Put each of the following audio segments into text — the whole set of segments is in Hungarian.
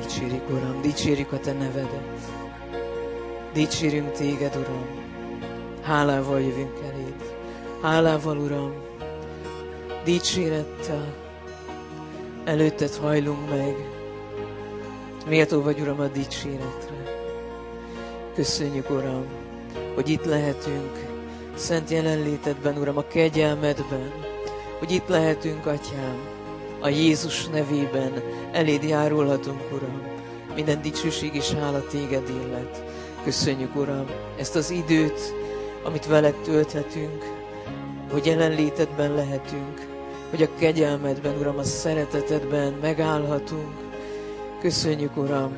Dicsérjük, Uram, dicsérjük a Te nevedet. Dicsérjünk Téged, Uram. Hálával jövünk eléd. Hálával, Uram. Dicsérettel. Előtted hajlunk meg. Méltó vagy, Uram, a dicséretre. Köszönjük, Uram, hogy itt lehetünk szent jelenlétedben, Uram, a kegyelmedben. Hogy itt lehetünk, Atyám, a Jézus nevében eléd járulhatunk, Uram. Minden dicsőség és hála Téged illet. Köszönjük, Uram, ezt az időt, amit veled tölthetünk, hogy jelenlétedben lehetünk, hogy a kegyelmedben, Uram, a szeretetedben megállhatunk. Köszönjük, Uram,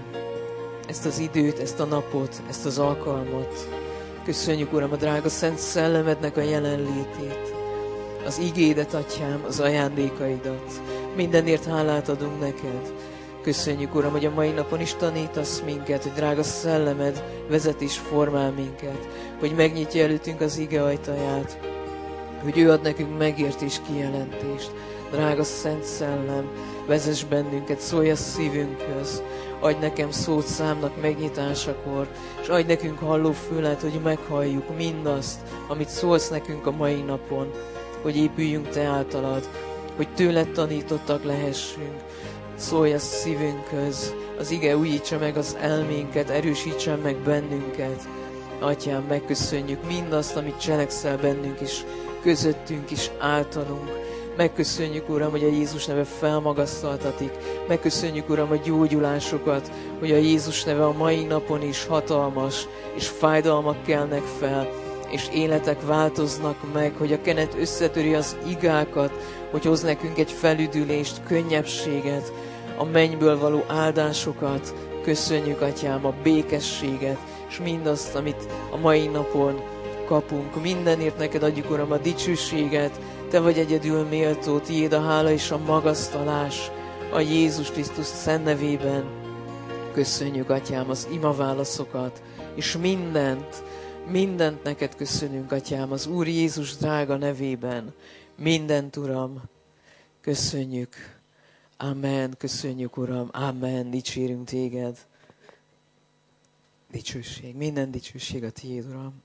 ezt az időt, ezt a napot, ezt az alkalmat. Köszönjük, Uram, a drága Szent Szellemednek a jelenlétét, az igédet, Atyám, az ajándékaidat. Mindenért hálát adunk neked. Köszönjük, Uram, hogy a mai napon is tanítasz minket, hogy drága Szellemed vezet és formál minket, hogy megnyitja előttünk az ige ajtaját, hogy ő ad nekünk megértés, kijelentést. Drága Szent Szellem, vezess bennünket, szólj a szívünkhöz, adj nekem szót számnak megnyitásakor, és adj nekünk hallófület, hogy meghalljuk mindazt, amit szólsz nekünk a mai napon, hogy épüljünk Te általad, hogy tőled tanítottak lehessünk. Szólj a szívünkhöz, az ige újítsa meg az elménket, erősítsen meg bennünket. Atyám, megköszönjük mindazt, amit cselekszel bennünk is, közöttünk is, általunk. Megköszönjük, Uram, hogy a Jézus neve felmagasztaltatik. Megköszönjük, Uram, a gyógyulásokat, hogy a Jézus neve a mai napon is hatalmas, és fájdalmak kelnek fel, és életek változnak meg, hogy a kenet összetöri az igákat, hogy hoz nekünk egy felüdülést, könnyebbséget, a mennyből való áldásokat. Köszönjük, Atyám, a békességet, és mindazt, amit a mai napon kapunk. Mindenért neked adjuk, Uram, a dicsőséget. Te vagy egyedül méltó, tiéd a hála és a magasztalás a Jézus Krisztus szent nevében. Köszönjük, Atyám, az imaválaszokat, és mindent neked köszönünk, Atyám, az Úr Jézus drága nevében. Mindent, Uram, köszönjük. Amen, köszönjük, Uram, amen, dicsérünk Téged. Dicsőség, minden dicsőség a Tiéd, Uram.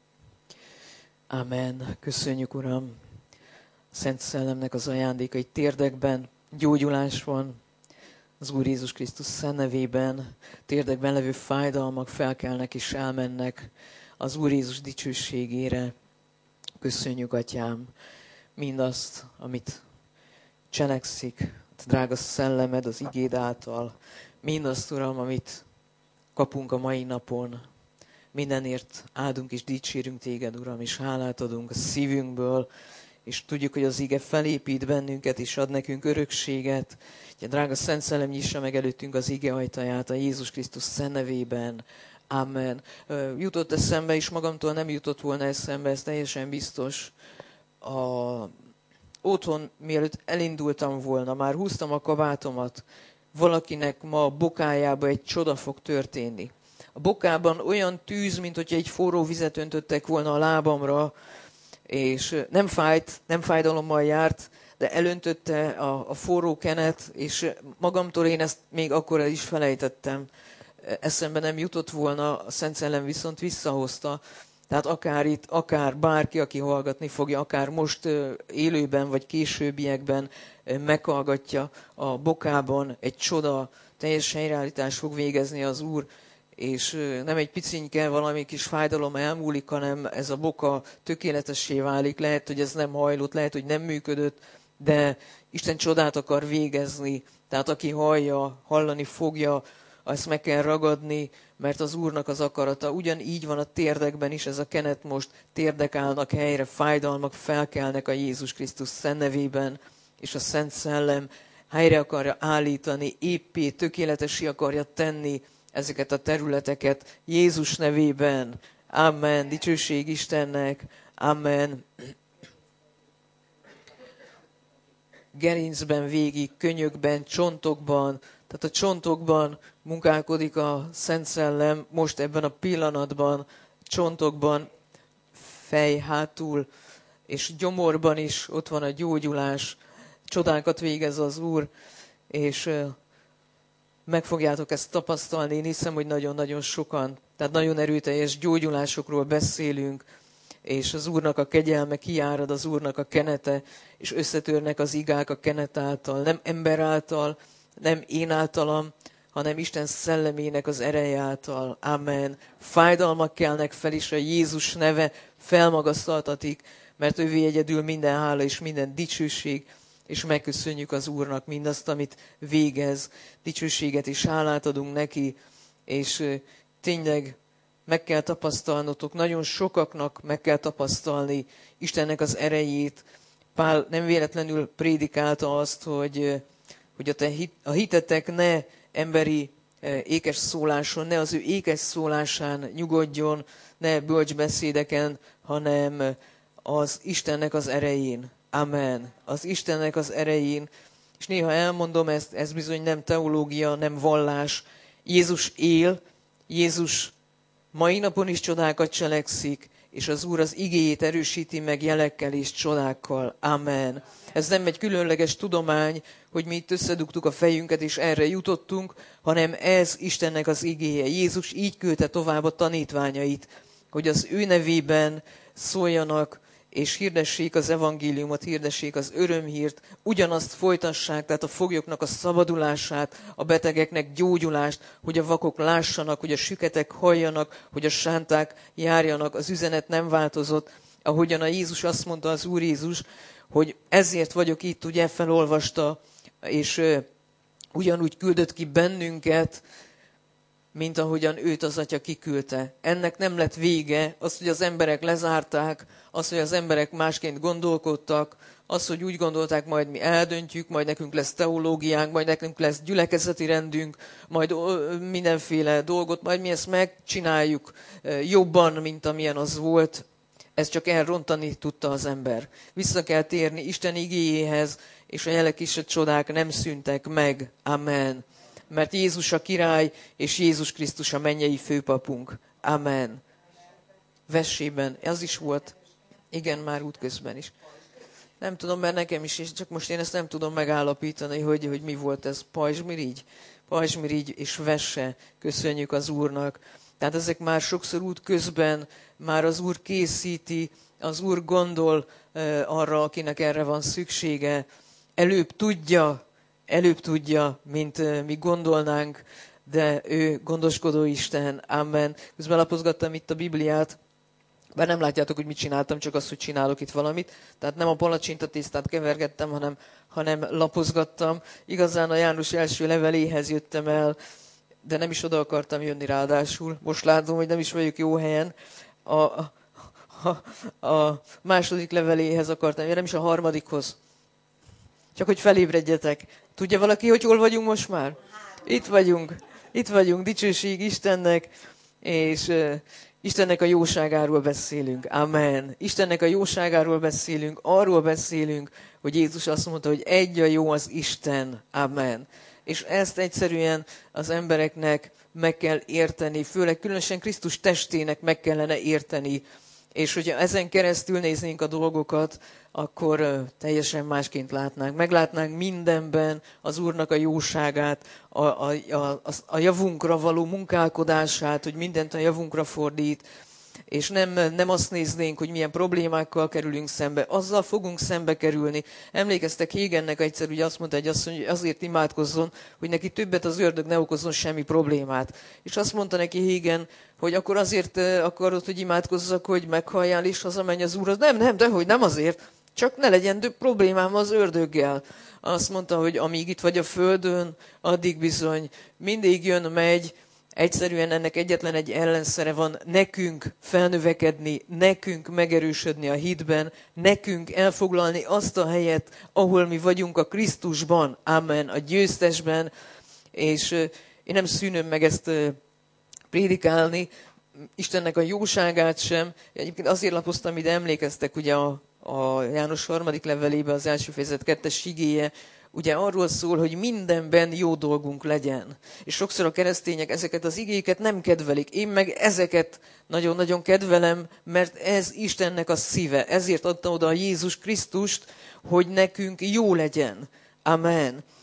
Amen, köszönjük, Uram. Szent Szellemnek az ajándékai térdekben gyógyulás van, az Úr Jézus Krisztus szent nevében. Térdekben levő fájdalmak felkelnek és elmennek az Úr Jézus dicsőségére. Köszönjük, Atyám, mindazt, amit cselekszik, drága Szellemed az igéd által. Mindazt, Uram, amit kapunk a mai napon. Mindenért áldunk és dicsérünk Téged, Uram, és hálát adunk a szívünkből, és tudjuk, hogy az ige felépít bennünket, és ad nekünk örökséget. Ugye, drága Szent Szellem, nyissa meg előttünk az ige ajtaját a Jézus Krisztus szent nevében. Amen. Jutott eszembe, és magamtól nem jutott volna eszembe, ez teljesen biztos. Otthon, mielőtt elindultam volna, már húztam a kabátomat, valakinek ma a bokájába egy csoda fog történni. A bokában olyan tűz, mint hogyha egy forró vizet öntöttek volna a lábamra, és nem fájdalommal járt, de elöntötte a forró kenet, és magamtól én ezt még akkor el is felejtettem. Eszembe nem jutott volna, a Szent Szellem viszont visszahozta. Tehát akár itt, akár bárki, aki hallgatni fogja, akár most élőben, vagy későbbiekben meghallgatja a bokában, egy csoda, teljes helyreállítás fog végezni az Úr, és nem egy picinke valami kis fájdalom elmúlik, hanem ez a boka tökéletessé válik. Lehet, hogy ez nem hajlott, lehet, hogy nem működött, de Isten csodát akar végezni. Tehát aki hallani fogja, azt meg kell ragadni, mert az Úrnak az akarata. Ugyanígy van a térdekben is, ez a kenet most, térdek állnak helyre, fájdalmak felkelnek a Jézus Krisztus szent nevében, és a Szent Szellem helyre akarja állítani, éppé, tökéletessé akarja tenni ezeket a területeket Jézus nevében. Amen. Dicsőség Istennek. Amen. Gerincben végig, könyökben, csontokban, tehát a csontokban munkálkodik a Szent Szellem, most ebben a pillanatban, csontokban, fej, hátul, és gyomorban is ott van a gyógyulás. Csodákat végez az Úr, és meg fogjátok ezt tapasztalni. Én hiszem, hogy nagyon-nagyon sokan, tehát nagyon erőteljes gyógyulásokról beszélünk, és az Úrnak a kegyelme kiárad, az Úrnak a kenete, és összetörnek az igák a kenet által, nem ember által, nem én általam, hanem Isten szellemének az ereje által. Amen. Fájdalmak kelnek fel, és a Jézus neve felmagasztaltatik, mert ővé egyedül minden hála és minden dicsőség, és megköszönjük az Úrnak mindazt, amit végez. Dicsőséget és hálát adunk neki, és tényleg meg kell tapasztalnotok, nagyon sokaknak meg kell tapasztalni Istennek az erejét. Pál nem véletlenül prédikálta azt, hogy a hitetek ne emberi ékes szóláson, ne az ő ékes szólásán nyugodjon, ne bölcsbeszédeken, hanem az Istennek az erején. Amen. Az Istennek az erején. És néha elmondom, ez bizony nem teológia, nem vallás. Jézus él, Jézus mai napon is csodákat cselekszik, és az Úr az igéjét erősíti meg jelekkel és csodákkal. Amen. Ez nem egy különleges tudomány, hogy mi itt összedugtuk a fejünket, és erre jutottunk, hanem ez Istennek az igéje. Jézus így küldte tovább a tanítványait, hogy az ő nevében szóljanak, és hirdessék az evangéliumot, hirdessék az örömhírt, ugyanazt folytassák, tehát a foglyoknak a szabadulását, a betegeknek gyógyulást, hogy a vakok lássanak, hogy a süketek halljanak, hogy a sánták járjanak. Az üzenet nem változott, ahogyan a Jézus azt mondta, az Úr Jézus, hogy ezért vagyok itt, ugye felolvasta, és ugyanúgy küldött ki bennünket, mint ahogyan őt az Atya kiküldte. Ennek nem lett vége, az, hogy az emberek lezárták, az, hogy az emberek másként gondolkodtak, az, hogy úgy gondolták, majd mi eldöntjük, majd nekünk lesz teológiánk, majd nekünk lesz gyülekezeti rendünk, majd mindenféle dolgot, majd mi ezt megcsináljuk jobban, mint amilyen az volt. Ez csak elrontani tudta az ember. Vissza kell térni Isten igéjéhez, és a jelek és a csodák nem szűntek meg. Amen. Mert Jézus a király, és Jézus Krisztus a mennyei főpapunk. Amen. Versében, az is volt. Igen, már útközben is. Nem tudom, mert nekem is, és csak most én ezt nem tudom megállapítani, hogy mi volt ez. Pajzsmirigy és Vesse. Köszönjük az Úrnak. Tehát ezek már sokszor útközben, már az Úr készíti, az Úr gondol arra, akinek erre van szüksége. Előbb tudja, mint mi gondolnánk, de ő gondoskodó Isten. Amen. Közben lapozgattam itt a Bibliát, bár nem látjátok, hogy mit csináltam, csak azt, hogy csinálok itt valamit. Tehát nem a palacsintatésztát kevergettem, hanem lapozgattam. Igazán a János első leveléhez jöttem el, de nem is oda akartam jönni ráadásul. Most látom, hogy nem is vagyok jó helyen. A második leveléhez akartam jönni, nem is a harmadikhoz. Csak hogy felébredjetek. Tudja valaki, hogy hol vagyunk most már? Itt vagyunk, dicsőség Istennek, és Istennek a jóságáról beszélünk. Amen. Istennek a jóságáról beszélünk, arról beszélünk, hogy Jézus azt mondta, hogy egy a jó az Isten. Amen. És ezt egyszerűen az embereknek meg kell érteni, főleg különösen Krisztus testének meg kellene érteni, és hogyha ezen keresztül néznénk a dolgokat, akkor teljesen másként látnánk. Meglátnánk mindenben az Úrnak a jóságát, a javunkra való munkálkodását, hogy mindent a javunkra fordít, és nem azt néznénk, hogy milyen problémákkal kerülünk szembe, azzal fogunk szembe kerülni. Emlékeztek, Hégennek egyszer ugye azt mondta egy asszony, hogy azért imádkozzon, hogy neki többet az ördög ne okozzon semmi problémát. És azt mondta neki Hégen, hogy akkor azért akarod, hogy imádkozzak, hogy meghalljál és hazamenj az Úrhoz. Nem, dehogy nem azért, csak ne legyen több problémám az ördöggel. Azt mondta, hogy amíg itt vagy a földön, addig bizony mindig jön, megy. Egyszerűen ennek egyetlen egy ellenszere van, nekünk felnövekedni, nekünk megerősödni a hitben, nekünk elfoglalni azt a helyet, ahol mi vagyunk a Krisztusban, amen, a győztesben, és én nem szűnöm meg ezt prédikálni, Istennek a jóságát sem. Egyébként azért lapoztam ide, emlékeztek ugye a János 3. levelében az első fejezet 2. igéje, ugye arról szól, hogy mindenben jó dolgunk legyen. És sokszor a keresztények ezeket az igéket nem kedvelik. Én meg ezeket nagyon-nagyon kedvelem, mert ez Istennek a szíve. Ezért adta oda a Jézus Krisztust, hogy nekünk jó legyen. Amen.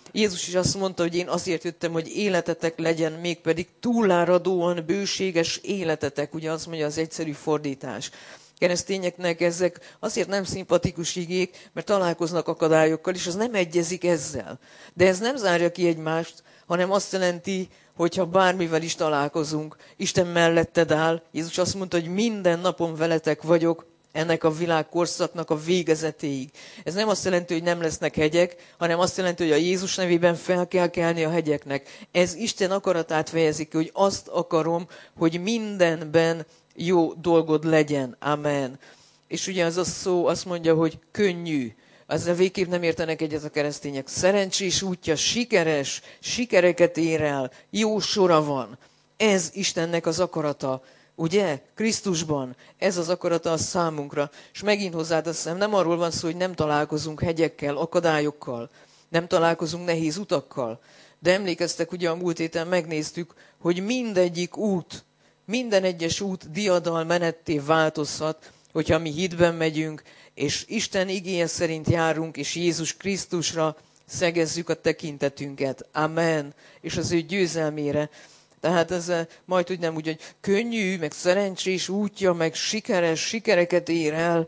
Jézus is azt mondta, hogy én azért jöttem, hogy életetek legyen, mégpedig túláradóan bőséges életetek. Ugye azt mondja az egyszerű fordítás. Keresztényeknek ezek azért nem szimpatikus igék, mert találkoznak akadályokkal, és az nem egyezik ezzel. De ez nem zárja ki egymást, hanem azt jelenti, hogyha bármivel is találkozunk, Isten melletted áll. Jézus azt mondta, hogy minden napon veletek vagyok, ennek a világkorszaknak a végezetéig. Ez nem azt jelenti, hogy nem lesznek hegyek, hanem azt jelenti, hogy a Jézus nevében fel kell kelni a hegyeknek. Ez Isten akaratát fejezik ki, hogy azt akarom, hogy mindenben jó dolgod legyen. Amen. És ugye az a szó azt mondja, hogy könnyű. Ezzel végképp nem értenek egyet a keresztények. Szerencsés útja, sikeres, sikereket ér el, jó sora van. Ez Istennek az akarata. Ugye? Krisztusban. Ez az akarata a számunkra. És megint hozzáteszem, nem arról van szó, hogy nem találkozunk hegyekkel, akadályokkal. Nem találkozunk nehéz utakkal. De emlékeztek, ugye a múlt héten megnéztük, hogy mindegyik út, minden egyes út diadalmenetté változhat, hogyha mi hitben megyünk, és Isten igéje szerint járunk, és Jézus Krisztusra szegezzük a tekintetünket. Amen. És az ő győzelmére. Tehát ez majd úgy nem úgy, hogy könnyű, meg szerencsés útja, meg sikeres, sikereket ér el.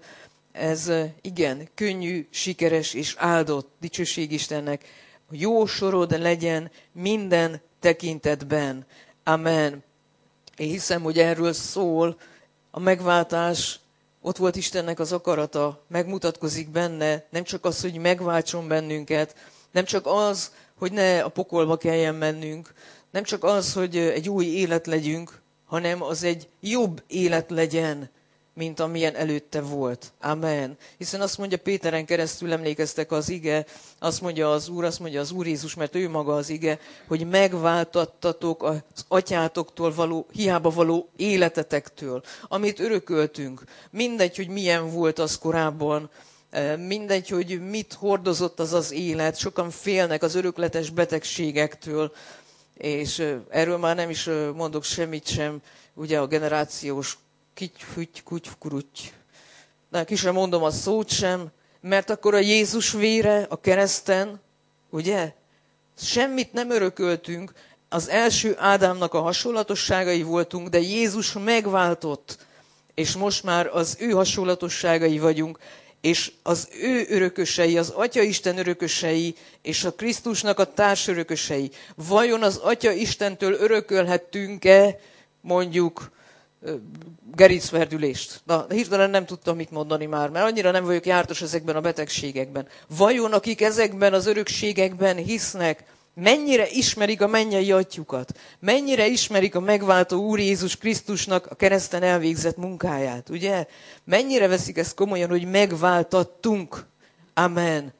Ez igen, könnyű, sikeres és áldott. Dicsőség Istennek. Jó sorod legyen minden tekintetben. Amen. Én hiszem, hogy erről szól a megváltás. Ott volt Istennek az akarata, megmutatkozik benne, nem csak az, hogy megváltson bennünket, nem csak az, hogy ne a pokolba kelljen mennünk, nem csak az, hogy egy új élet legyünk, hanem az egy jobb élet legyen, mint amilyen előtte volt. Amen. Hiszen azt mondja Péteren keresztül, emlékeztek az ige, azt mondja az Úr Jézus, mert ő maga az ige, hogy megváltattatok az atyátoktól való, hiába való életetektől, amit örököltünk. Mindegy, hogy milyen volt az korábban, mindegy, hogy mit hordozott az az élet, sokan félnek az örökletes betegségektől, és erről már nem is mondok semmit sem, ugye a generációs kuty. De ki sem mondom a szót sem, mert akkor a Jézus vére a kereszten, ugye? Semmit nem örököltünk, az első Ádámnak a hasonlatosságai voltunk, de Jézus megváltott, és most már az ő hasonlatosságai vagyunk, és az ő örökösei, az Atya Isten örökösei, és a Krisztusnak a társörökösei. Vajon az Atya Istentől örökölhettünk-e, mondjuk, gerincverdülést? Na, hirtelen nem tudtam mit mondani már, mert annyira nem vagyok jártas ezekben a betegségekben. Vajon akik ezekben az örökségekben hisznek, mennyire ismerik a mennyei atyukat? Mennyire ismerik a megváltó Úr Jézus Krisztusnak a kereszten elvégzett munkáját, ugye? Mennyire veszik ezt komolyan, hogy megváltattunk? Amen.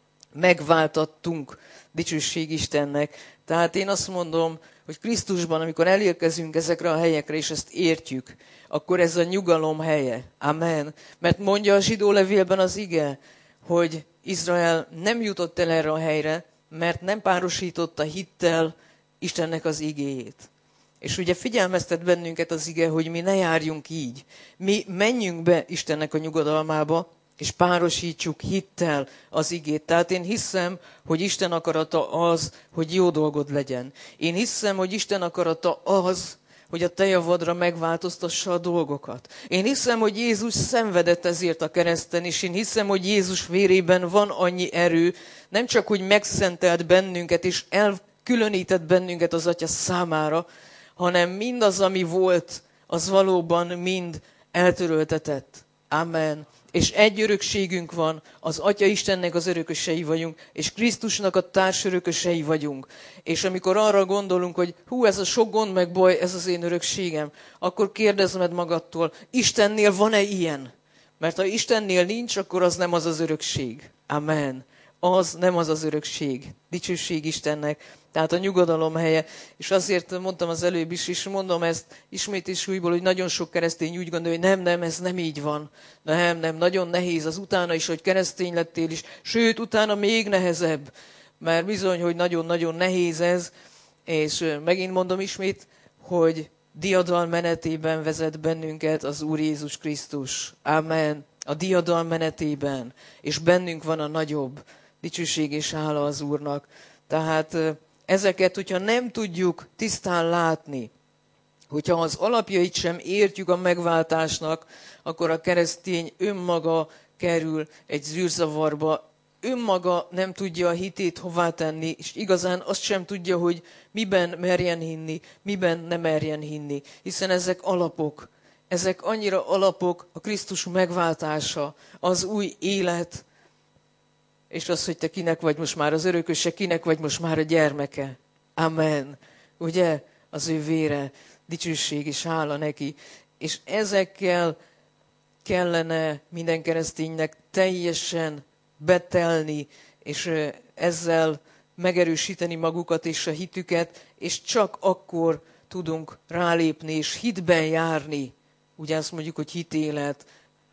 Megváltattunk. Dicsőség Istennek. Tehát én azt mondom, hogy Krisztusban, amikor elérkezünk ezekre a helyekre, és ezt értjük, akkor ez a nyugalom helye. Amen. Mert mondja a zsidó levélben az ige, hogy Izrael nem jutott el erre a helyre, mert nem párosította hittel Istennek az igéjét. És ugye figyelmeztet bennünket az ige, hogy mi ne járjunk így. Mi menjünk be Istennek a nyugodalmába, és párosítsuk hittel az igét. Tehát én hiszem, hogy Isten akarata az, hogy jó dolgod legyen. Én hiszem, hogy Isten akarata az, hogy a te javadra megváltoztassa a dolgokat. Én hiszem, hogy Jézus szenvedett ezért a kereszten, és én hiszem, hogy Jézus vérében van annyi erő, nem csak, hogy megszentelt bennünket, és elkülönített bennünket az Atya számára, hanem mindaz, ami volt, az valóban mind eltöröltetett. Amen. És egy örökségünk van, az Atya Istennek az örökösei vagyunk, és Krisztusnak a társörökösei vagyunk. És amikor arra gondolunk, hogy ez a sok gond meg baj, ez az én örökségem, akkor kérdezd meg magadtól, Istennél van-e ilyen? Mert ha Istennél nincs, akkor az nem az az örökség. Amen. Az nem az az örökség. Dicsőség Istennek. Tehát a nyugodalom helye. És azért mondtam az előbb is, és mondom ezt ismét és újból, hogy nagyon sok keresztény úgy gondolja, hogy nem, ez nem így van. Nem, nagyon nehéz az utána is, hogy keresztény lettél is. Sőt, utána még nehezebb. Mert bizony, hogy nagyon-nagyon nehéz ez. És megint mondom ismét, hogy diadal menetében vezet bennünket az Úr Jézus Krisztus. Amen. A diadal menetében. És bennünk van a nagyobb. Dicsőség és hála az Úrnak. Tehát ezeket, hogyha nem tudjuk tisztán látni, hogyha az alapjait sem értjük a megváltásnak, akkor a keresztény önmaga kerül egy zűrzavarba, önmaga nem tudja a hitét hová tenni, és igazán azt sem tudja, hogy miben merjen hinni, miben nem merjen hinni. Hiszen ezek alapok, ezek annyira alapok, a Krisztus megváltása, az új élet, és az, hogy te kinek vagy most már az örököse, kinek vagy most már a gyermeke. Amen. Ugye? Az ő vére, dicsőség és hála neki. És ezekkel kellene minden kereszténynek teljesen betelni, és ezzel megerősíteni magukat és a hitüket, és csak akkor tudunk rálépni, és hitben járni. Ugye azt mondjuk, hogy hitélet,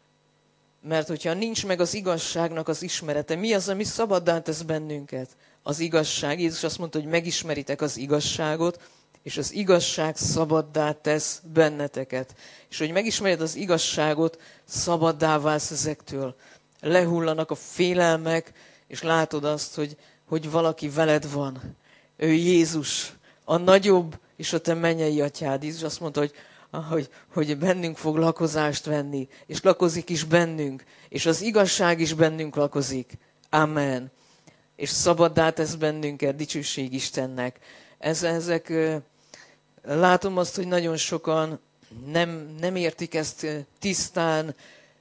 mert hogyha nincs meg az igazságnak az ismerete, mi az, ami szabaddá tesz bennünket? Az igazság. Jézus azt mondta, hogy megismeritek az igazságot, és az igazság szabaddá tesz benneteket. És hogy megismered az igazságot, szabaddá válsz ezektől. Lehullanak a félelmek, és látod azt, hogy valaki veled van. Ő Jézus, a nagyobb és a te mennyei atyád. Jézus azt mondta, hogy bennünk fog lakozást venni, és lakozik is bennünk, és az igazság is bennünk lakozik. Amen. És szabaddá tesz bennünket, dicsőség Istennek. Ezek látom azt, hogy nagyon sokan nem értik ezt tisztán,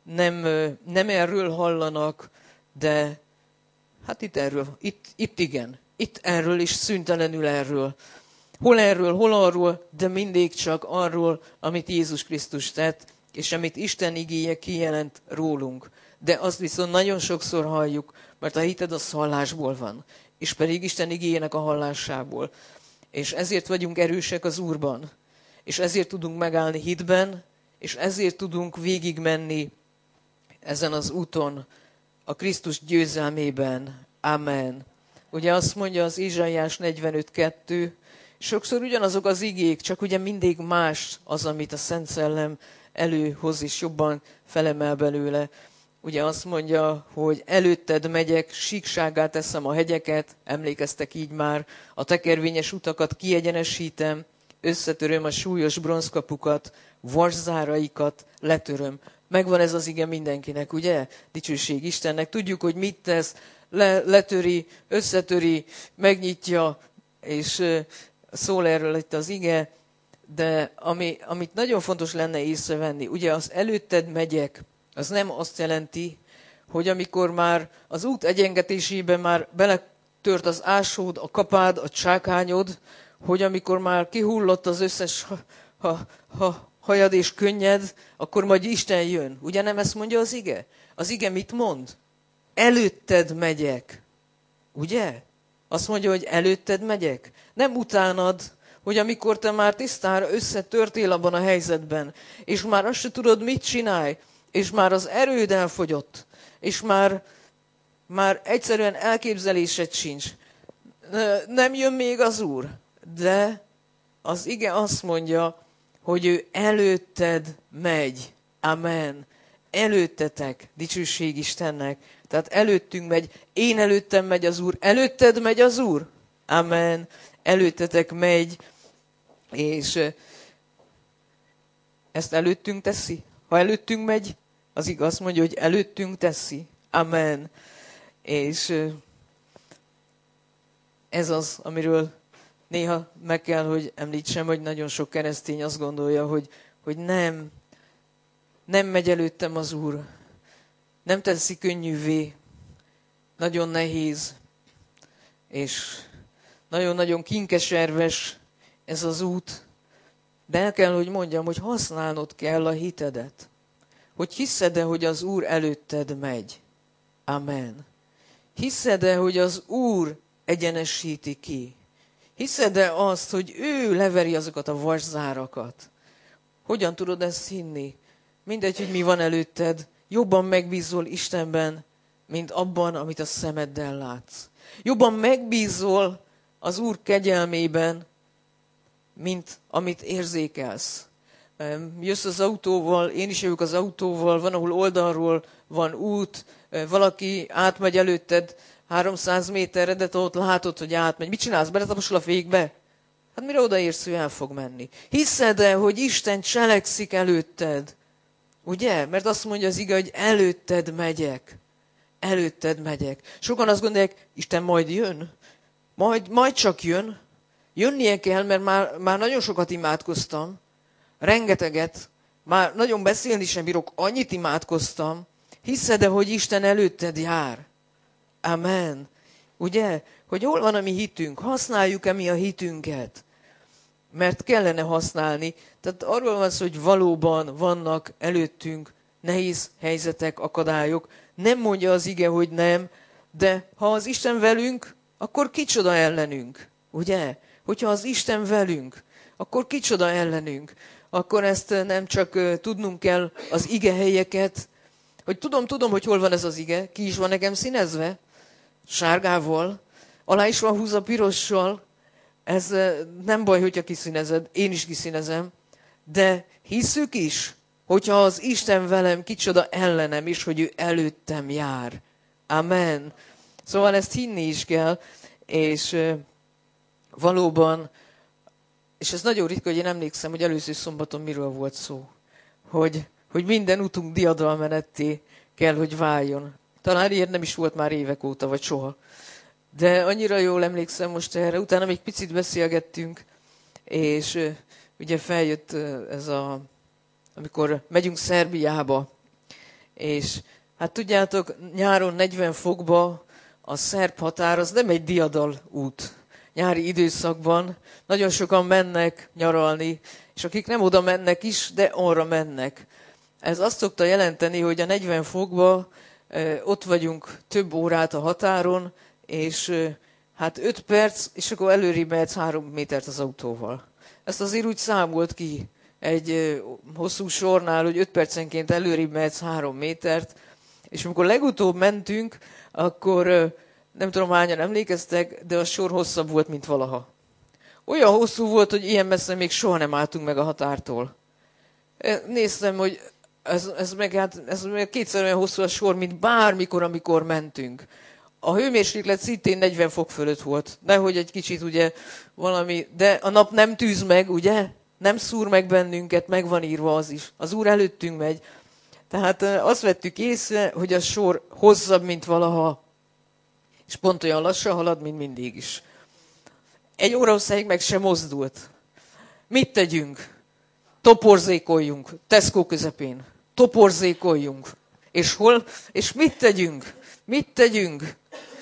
nem erről hallanak, de hát itt igen. Itt erről is, szüntelenül erről. Hol erről, hol arról, de mindig csak arról, amit Jézus Krisztus tett, és amit Isten igéje kijelent rólunk. De azt viszont nagyon sokszor halljuk, mert a hited az hallásból van, és pedig Isten igéjének a hallásából. És ezért vagyunk erősek az Úrban, és ezért tudunk megállni hitben, és ezért tudunk végigmenni ezen az úton, a Krisztus győzelmében. Amen. Ugye azt mondja az Ézsaiás 45:2, sokszor ugyanazok az igék, csak ugye mindig más az, amit a Szent Szellem előhoz, és jobban felemel belőle. Ugye azt mondja, hogy előtted megyek, síksággá teszem a hegyeket, emlékeztek így már, a tekervényes utakat kiegyenesítem, összetöröm a súlyos bronzkapukat, varzzáraikat letöröm. Megvan ez az ige mindenkinek, ugye? Dicsőség Istennek. Tudjuk, hogy mit tesz, letöri, összetöri, megnyitja, és szól erről itt az ige, de amit nagyon fontos lenne észrevenni, ugye az előtted megyek, az nem azt jelenti, hogy amikor már az út egyengetésében már beletört az ásód, a kapád, a csákányod, hogy amikor már kihullott az összes hajad és könnyed, akkor majd Isten jön. Ugye nem ezt mondja az ige? Az ige mit mond? Előtted megyek. Ugye? Azt mondja, hogy előtted megyek. Nem utánad, hogy amikor te már tisztára összetörtél abban a helyzetben, és már azt se tudod, mit csinálj, és már az erőd elfogyott, és már egyszerűen elképzelésed sincs. Nem jön még az Úr, de az ige azt mondja, hogy ő előtted megy. Amen. Előttetek, dicsőség Istennek. Tehát előttünk megy, én előttem megy az Úr, előtted megy az Úr. Amen. Előttetek megy, és ezt előttünk teszi. Ha előttünk megy, az igaz mondja, hogy előttünk teszi. Amen. És ez az, amiről néha meg kell, hogy említsem, hogy nagyon sok keresztény azt gondolja, hogy nem megy előttem az Úr. Nem teszi könnyűvé. Nagyon nehéz. És nagyon-nagyon kinkeserves ez az út. De el kell, hogy mondjam, hogy használnod kell a hitedet. Hogy hiszed-e, hogy az Úr előtted megy. Amen. Hiszed-e, hogy az Úr egyenesíti ki? Hiszed-e azt, hogy ő leveri azokat a vaszárakat? Hogyan tudod ezt hinni? Mindegy, hogy mi van előtted, jobban megbízol Istenben, mint abban, amit a szemeddel látsz. Jobban megbízol az Úr kegyelmében, mint amit érzékelsz. Jössz az autóval, én is jövök az autóval, van, ahol oldalról van út, valaki átmegy előtted 300 méterre, de te ott látod, hogy átmegy. Mit csinálsz? Beletaposol a fékbe? Hát mire odaérsz, ő el fog menni. Hiszed-e, hogy Isten cselekszik előtted? Ugye? Mert azt mondja az ige, hogy előtted megyek. Előtted megyek. Sokan azt gondolják, Isten majd jön. Majd csak jön. Jönnie kell, mert már nagyon sokat imádkoztam. Rengeteget. Már nagyon beszélni sem bírok, annyit imádkoztam. Hiszed-e, hogy Isten előtted jár? Amen. Ugye? Hogy hol van a mi hitünk? Használjuk-e mi a hitünket? Mert kellene használni. Tehát arról van szó, hogy valóban vannak előttünk nehéz helyzetek, akadályok. Nem mondja az ige, hogy nem, de ha az Isten velünk, akkor kicsoda ellenünk? Ugye? Hogyha az Isten velünk, akkor kicsoda ellenünk? Akkor ezt nem csak tudnunk kell az ige helyeket, hogy tudom, hogy hol van ez az ige, ki is van nekem színezve, sárgával, alá is van húzva pirossal, ez nem baj, hogyha kiszínezed, én is kiszínezem, de hisszük is, hogyha az Isten velem, kicsoda ellenem is, hogy ő előttem jár. Amen. Szóval ezt hinni is kell, és valóban, és ez nagyon ritka, hogy én emlékszem, hogy előző szombaton miről volt szó, hogy minden utunk diadalmenetté kell, hogy váljon. Talán ilyen nem is volt már évek óta, vagy soha. De annyira jól emlékszem most erre, utána még picit beszélgettünk, és ugye feljött amikor megyünk Szerbiába, és hát tudjátok, nyáron 40 fokba a szerb határ az nem egy diadal út. Nyári időszakban nagyon sokan mennek nyaralni, és akik nem oda mennek is, de arra mennek. Ez azt szokta jelenteni, hogy a 40 fokba ott vagyunk több órát a határon, és hát 5 perc, és akkor előrébb mehetsz 3 métert az autóval. Ezt azért úgy számolt ki egy hosszú sornál, hogy 5 percenként előrébb mehetsz 3 métert, és amikor legutóbb mentünk, akkor nem tudom, hányan emlékeztek, de a sor hosszabb volt, mint valaha. Olyan hosszú volt, hogy ilyen messze még soha nem álltunk meg a határtól. Néztem, hogy ez meg kétszer olyan hosszú a sor, mint bármikor, amikor mentünk. A hőmérséklet szintén 40 fok fölött volt. Nehogy egy kicsit ugye valami, de a nap nem tűz meg, ugye? Nem szúr meg bennünket, meg van írva az is. Az Úr előttünk megy. Tehát azt vettük észre, hogy a sor hosszabb, mint valaha, és pont olyan lassan halad, mint mindig is. 1 óra hosszáig meg sem mozdult. Mit tegyünk? Toporzékoljunk. Tesco közepén. Toporzékoljunk. És hol? És mit tegyünk? Mit tegyünk?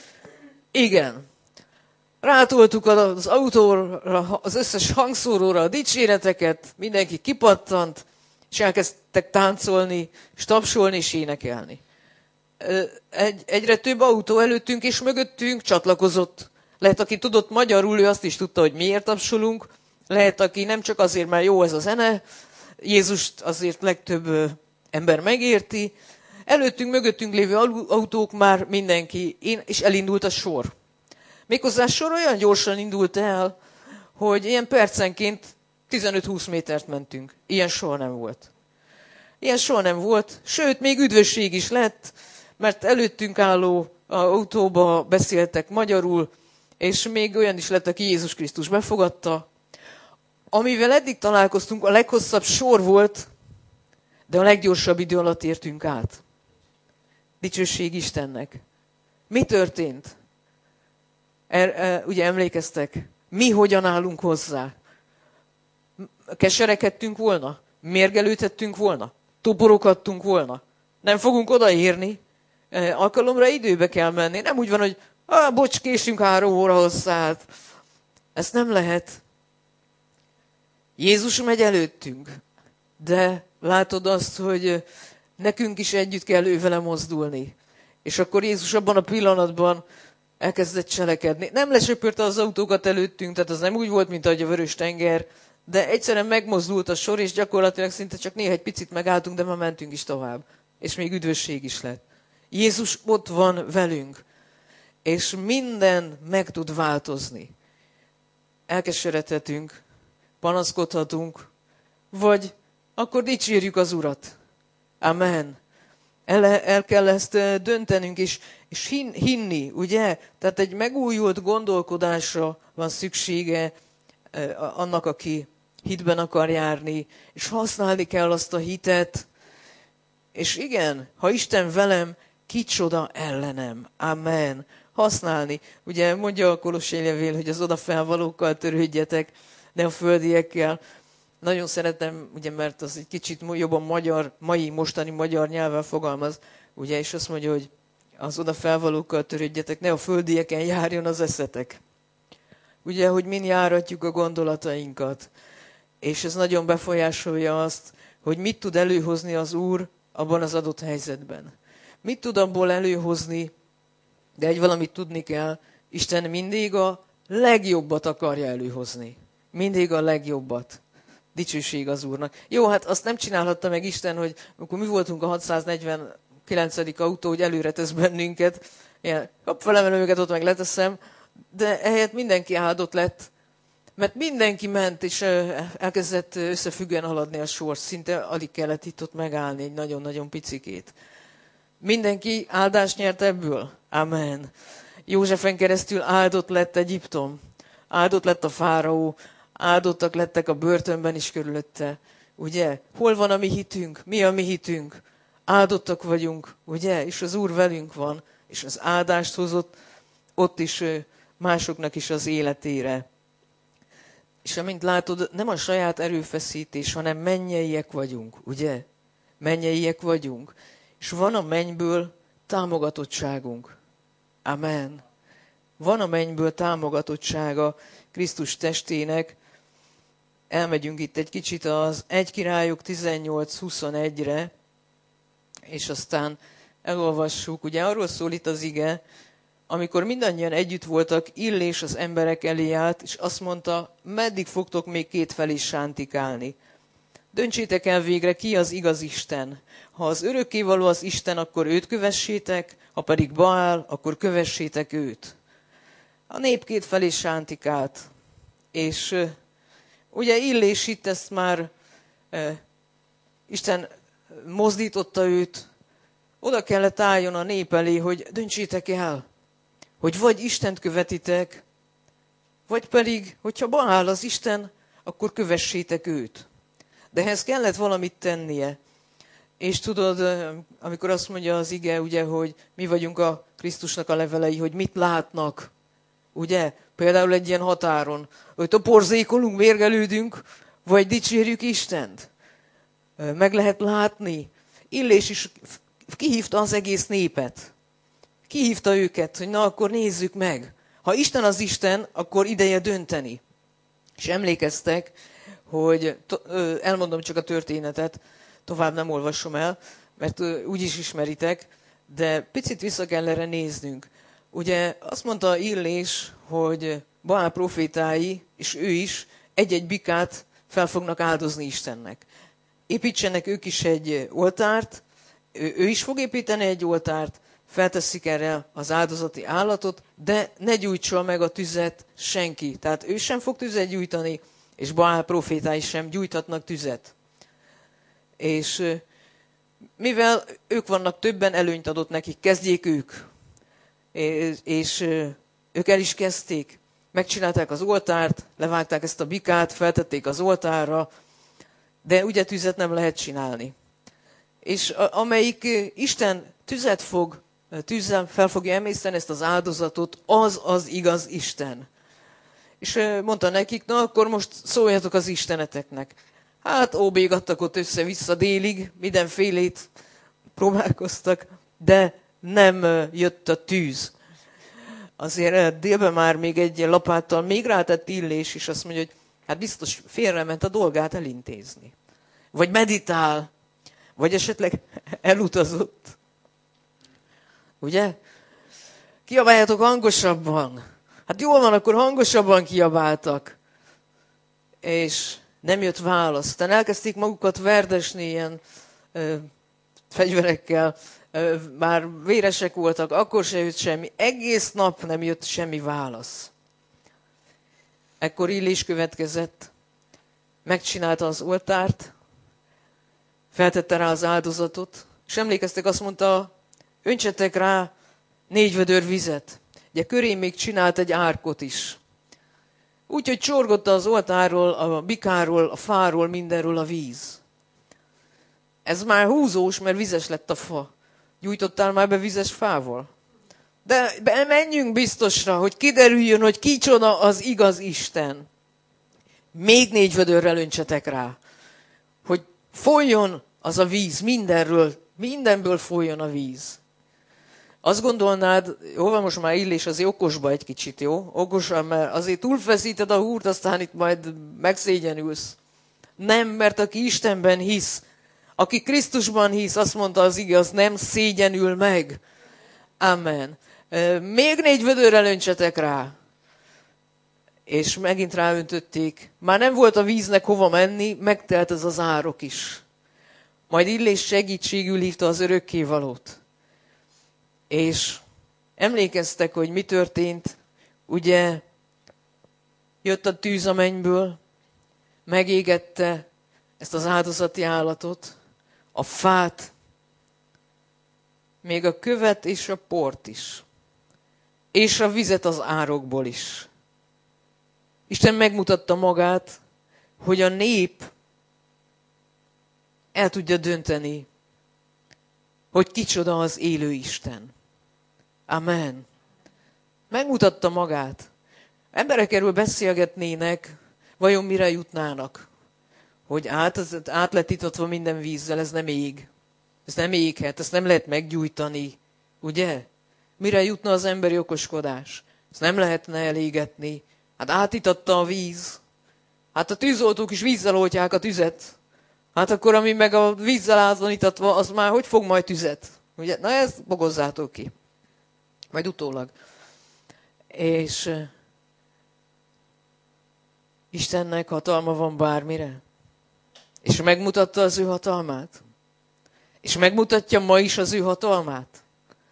Igen. Rátoltuk az autóra, az összes hangszóróra a dicséreteket, mindenki kipattant, és elkezdtek táncolni, és tapsolni, és énekelni. Egyre több autó előttünk és mögöttünk csatlakozott. Lehet, aki tudott magyarul, ő azt is tudta, hogy miért tapsolunk. Lehet, aki nem csak azért, mert jó ez a zene, Jézust azért legtöbb ember megérti. Előttünk, mögöttünk lévő autók már mindenki, és elindult a sor. Méghozzá a sor olyan gyorsan indult el, hogy ilyen percenként 15-20 métert mentünk. Ilyen soha nem volt. Ilyen soha nem volt, sőt, még üdvösség is lett, mert előttünk álló autóba beszéltek magyarul, és még olyan is lett, aki Jézus Krisztus befogadta. Amivel eddig találkoztunk, a leghosszabb sor volt, de a leggyorsabb idő alatt értünk át. Dicsőség Istennek. Mi történt? Ugye emlékeztek? Mi hogyan állunk hozzá? Keserekedtünk volna? Mérgelődhettünk volna? Toborogadtunk volna? Nem fogunk odaérni? Alkalomra időbe kell menni. Nem úgy van, hogy bocs, késünk 3 óra hosszát. Ezt nem lehet. Jézus megy előttünk. De látod azt, hogy nekünk is együtt kell ővele mozdulni. És akkor Jézus abban a pillanatban elkezdett cselekedni. Nem lesöpörte az autókat előttünk, tehát az nem úgy volt, mint ahogy a Vörös-tenger, de egyszerűen megmozdult a sor, és gyakorlatilag szinte csak néha egy picit megálltunk, de már mentünk is tovább. És még üdvösség is lett. Jézus ott van velünk, és minden meg tud változni. Elkeseredhetünk, panaszkodhatunk, vagy akkor dicsérjük az Urat. Amen. El kell ezt döntenünk, és hinni, ugye? Tehát egy megújult gondolkodásra van szüksége annak, aki hitben akar járni, és használni kell azt a hitet. És igen, ha Isten velem, kicsoda ellenem. Amen. Használni. Ugye mondja a Kolossé levél, hogy az odafelvalókkal törődjetek, ne a földiekkel. Nagyon szeretem, ugye, mert az egy kicsit jobban mostani magyar nyelven fogalmaz, ugye, és azt mondja, hogy az odafelvalókkal törődjetek, ne a földieken járjon az eszetek. Ugye, hogy min járatjuk a gondolatainkat. És ez nagyon befolyásolja azt, hogy mit tud előhozni az Úr abban az adott helyzetben. Mit tud abból előhozni, de egy valamit tudni kell, Isten mindig a legjobbat akarja előhozni. Mindig a legjobbat. Dicsőség az Úrnak. Jó, hát azt nem csinálhatta meg Isten, hogy amikor mi voltunk a 649. autó, hogy előre tesz bennünket, ilyen, felemelem őket, ott meg leteszem, de ehelyett mindenki áldott lett, mert mindenki ment, és elkezdett összefüggően haladni a sor. Szinte alig kellett itt ott megállni egy nagyon-nagyon picikét. Mindenki áldást nyert ebből. Amen. Józsefen keresztül áldott lett Egyiptom. Áldott lett a fáraó. Áldottak lettek a börtönben is körülötte. Ugye? Hol van a mi hitünk? Mi a mi hitünk? Áldottak vagyunk, ugye? És az Úr velünk van. És az áldást hozott ott is másoknak is az életére. És amint látod, nem a saját erőfeszítés, hanem mennyeiek vagyunk, ugye? Mennyeiek vagyunk. És van a mennyből támogatottságunk. Amen. Van a mennyből támogatottsága Krisztus testének. Elmegyünk itt egy kicsit az 1 Királyok 18-21-re, és aztán elolvassuk. Ugye arról szól itt az ige, amikor mindannyian együtt voltak, Illés az emberek elé állt, és azt mondta, meddig fogtok még kétfelé sántikálni? Döntsétek el végre, ki az igaz Isten. Ha az örökkévaló az Isten, akkor őt kövessétek, ha pedig Baál, akkor kövessétek őt. A nép kétfelé sántikált. És ugye Illés itt ezt már Isten mozdította őt, oda kellett álljon a nép elé, hogy döntsétek el, hogy vagy Istent követitek, vagy pedig, hogyha Baál az Isten, akkor kövessétek őt. De ehhez kellett valamit tennie. És tudod, amikor azt mondja az ige, ugye, hogy mi vagyunk a Krisztusnak a levelei, hogy mit látnak, ugye? Például egy ilyen határon, hogy toporzékolunk, mérgelődünk, vagy dicsérjük Istent. Meg lehet látni. Illés is kihívta az egész népet. Kihívta őket, hogy na, akkor nézzük meg. Ha Isten az Isten, akkor ideje dönteni. És emlékeztek, hogy elmondom csak a történetet, tovább nem olvasom el, mert úgyis ismeritek, de picit vissza kell erre néznünk. Ugye azt mondta Illés, hogy Baál profétái, és ő is egy-egy bikát fel fognak áldozni Istennek. Építsenek ők is egy oltárt, ő is fog építeni egy oltárt, felteszik erre az áldozati állatot, de ne gyújtsa meg a tüzet senki. Tehát ő sem fog tüzet gyújtani, és Baál profétái sem gyújthatnak tüzet. És mivel ők vannak többen, előnyt adott nekik, kezdjék ők. És ők el is kezdték. Megcsinálták az oltárt, levágták ezt a bikát, feltették az oltárra, de ugye tüzet nem lehet csinálni. És amelyik Isten tűzzel fel fogja emészteni ezt az áldozatot, az az igaz Isten. És mondta nekik, na akkor most szóljatok az isteneteknek. Hát óbégattak ott össze-vissza délig, mindenfélét próbálkoztak, de nem jött a tűz. Azért délben már még egy lapáttal még rátett Illés, és azt mondja, hogy hát biztos félrement a dolgát elintézni. Vagy meditál, vagy esetleg elutazott. Ugye? Kiabáljátok hangosabban. Hát jól van, akkor hangosabban kiabáltak. És nem jött válasz. Aztán elkezdték magukat verdesni ilyen fegyverekkel. Már véresek voltak, akkor se jött semmi. Egész nap nem jött semmi válasz. Ekkor Illés következett. Megcsinálta az oltárt. Feltette rá az áldozatot. És emlékeztek, azt mondta, öntsetek rá 4 vödör vizet. Ugye köré még csinált egy árkot is. Úgyhogy csorgott az oltárról, a bikáról, a fáról, mindenről a víz. Ez már húzós, mert vizes lett a fa. Gyújtottál már be vizes fával? De menjünk biztosra, hogy kiderüljön, hogy kicsoda az igaz Isten. Még 4 vödörrel öntsetek rá, hogy folyjon az a víz, mindenből folyjon a víz. Azt gondolnád, jó, van most már Illés azért okosba egy kicsit, jó? Okosan, mert azért túlfeszíted a húrt, aztán itt majd megszégyenülsz. Nem, mert aki Istenben hisz, aki Krisztusban hisz, azt mondta az ige, az nem szégyenül meg. Amen. Még 4 vödörrel öntsetek rá. És megint ráöntötték. Már nem volt a víznek hova menni, megtelt ez az árok is. Majd Illés segítségül hívta az örökkévalót. És emlékeztek, hogy mi történt? Ugye jött a tűz a mennyből, megégette ezt az áldozati állatot, a fát, még a követ és a port is, és a vizet az árokból is. Isten megmutatta magát, hogy a nép el tudja dönteni, hogy kicsoda az élő Isten. Amen. Megmutatta magát. Emberek erről beszélgetnének, vajon mire jutnának? Hogy át lett itatva minden vízzel, ez nem ég. Ez nem éghet, ezt nem lehet meggyújtani. Ugye? Mire jutna az emberi okoskodás? Ezt nem lehetne elégetni. Hát átitatta a víz. Hát a tűzoltók is vízzel oltják a tüzet. Hát akkor, ami meg a vízzel át van itatva, az már hogy fog majd tüzet? Ugye? Na ezt bogozzátok ki. Majd utólag. És Istennek hatalma van bármire. És megmutatta az ő hatalmát. És megmutatja ma is az ő hatalmát.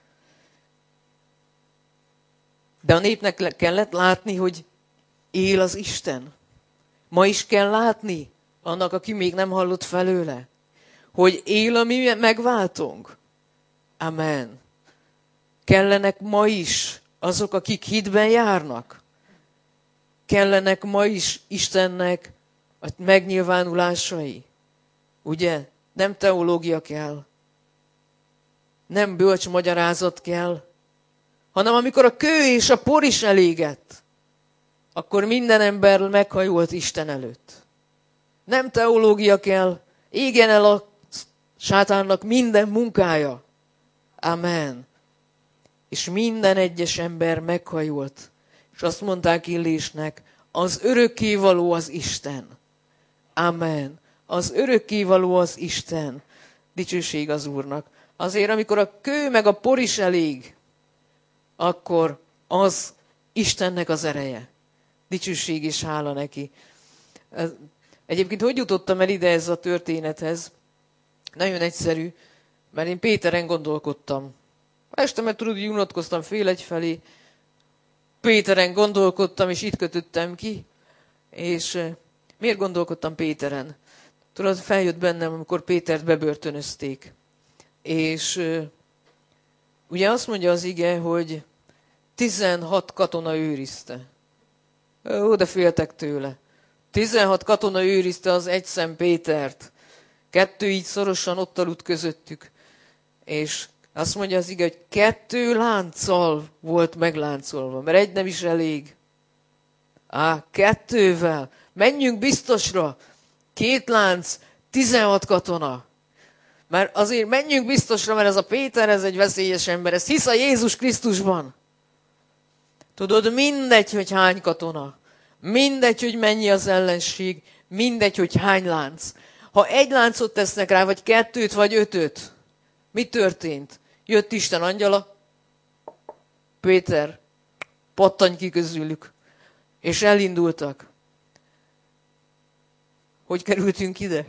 De a népnek kellett látni, hogy él az Isten. Ma is kell látni annak, aki még nem hallott felőle, hogy él a mi megváltónk. Amen. Kellenek ma is azok, akik hitben járnak. Kellenek ma is Istennek a megnyilvánulásai. Ugye? Nem teológia kell. Nem bölcs magyarázat kell. Hanem amikor a kő és a por is elégett, akkor minden ember meghajolt Isten előtt. Nem teológia kell. Égjen el a sátánnak minden munkája. Amen. És minden egyes ember meghajolt. És azt mondták Illésnek, az örökkévaló az Isten. Amen. Az örökkévaló az Isten. Dicsőség az Úrnak. Azért, amikor a kő meg a por is elég, akkor az Istennek az ereje. Dicsőség és hála neki. Egyébként hogy jutottam el ide ez a történethez? Nagyon egyszerű, mert én Péteren gondolkodtam. Este, mert tudod, hogy unatkoztam fél egyfelé. Péteren gondolkodtam, és itt kötöttem ki. És miért gondolkodtam Péteren? Tudod, feljött bennem, amikor Pétert bebörtönözték. És ugye azt mondja az ige, hogy 16 katona őrizte. De féltek tőle. 16 katona őrizte az egyszem Pétert. 2 így szorosan ott aludt közöttük. És azt mondja az ige, hogy 2 lánccal volt megláncolva, mert egy nem is elég. 2-vel. Menjünk biztosra. 2 lánc, 16 katona. Mert azért menjünk biztosra, mert ez a Péter, ez egy veszélyes ember, ez hisz a Jézus Krisztusban. Tudod, mindegy, hogy hány katona. Mindegy, hogy mennyi az ellenség. Mindegy, hogy hány lánc. Ha 1 láncot tesznek rá, vagy 2 vagy 5, mi történt? Jött Isten angyala, Péter, pattanj ki közülük, és elindultak. Hogy kerültünk ide?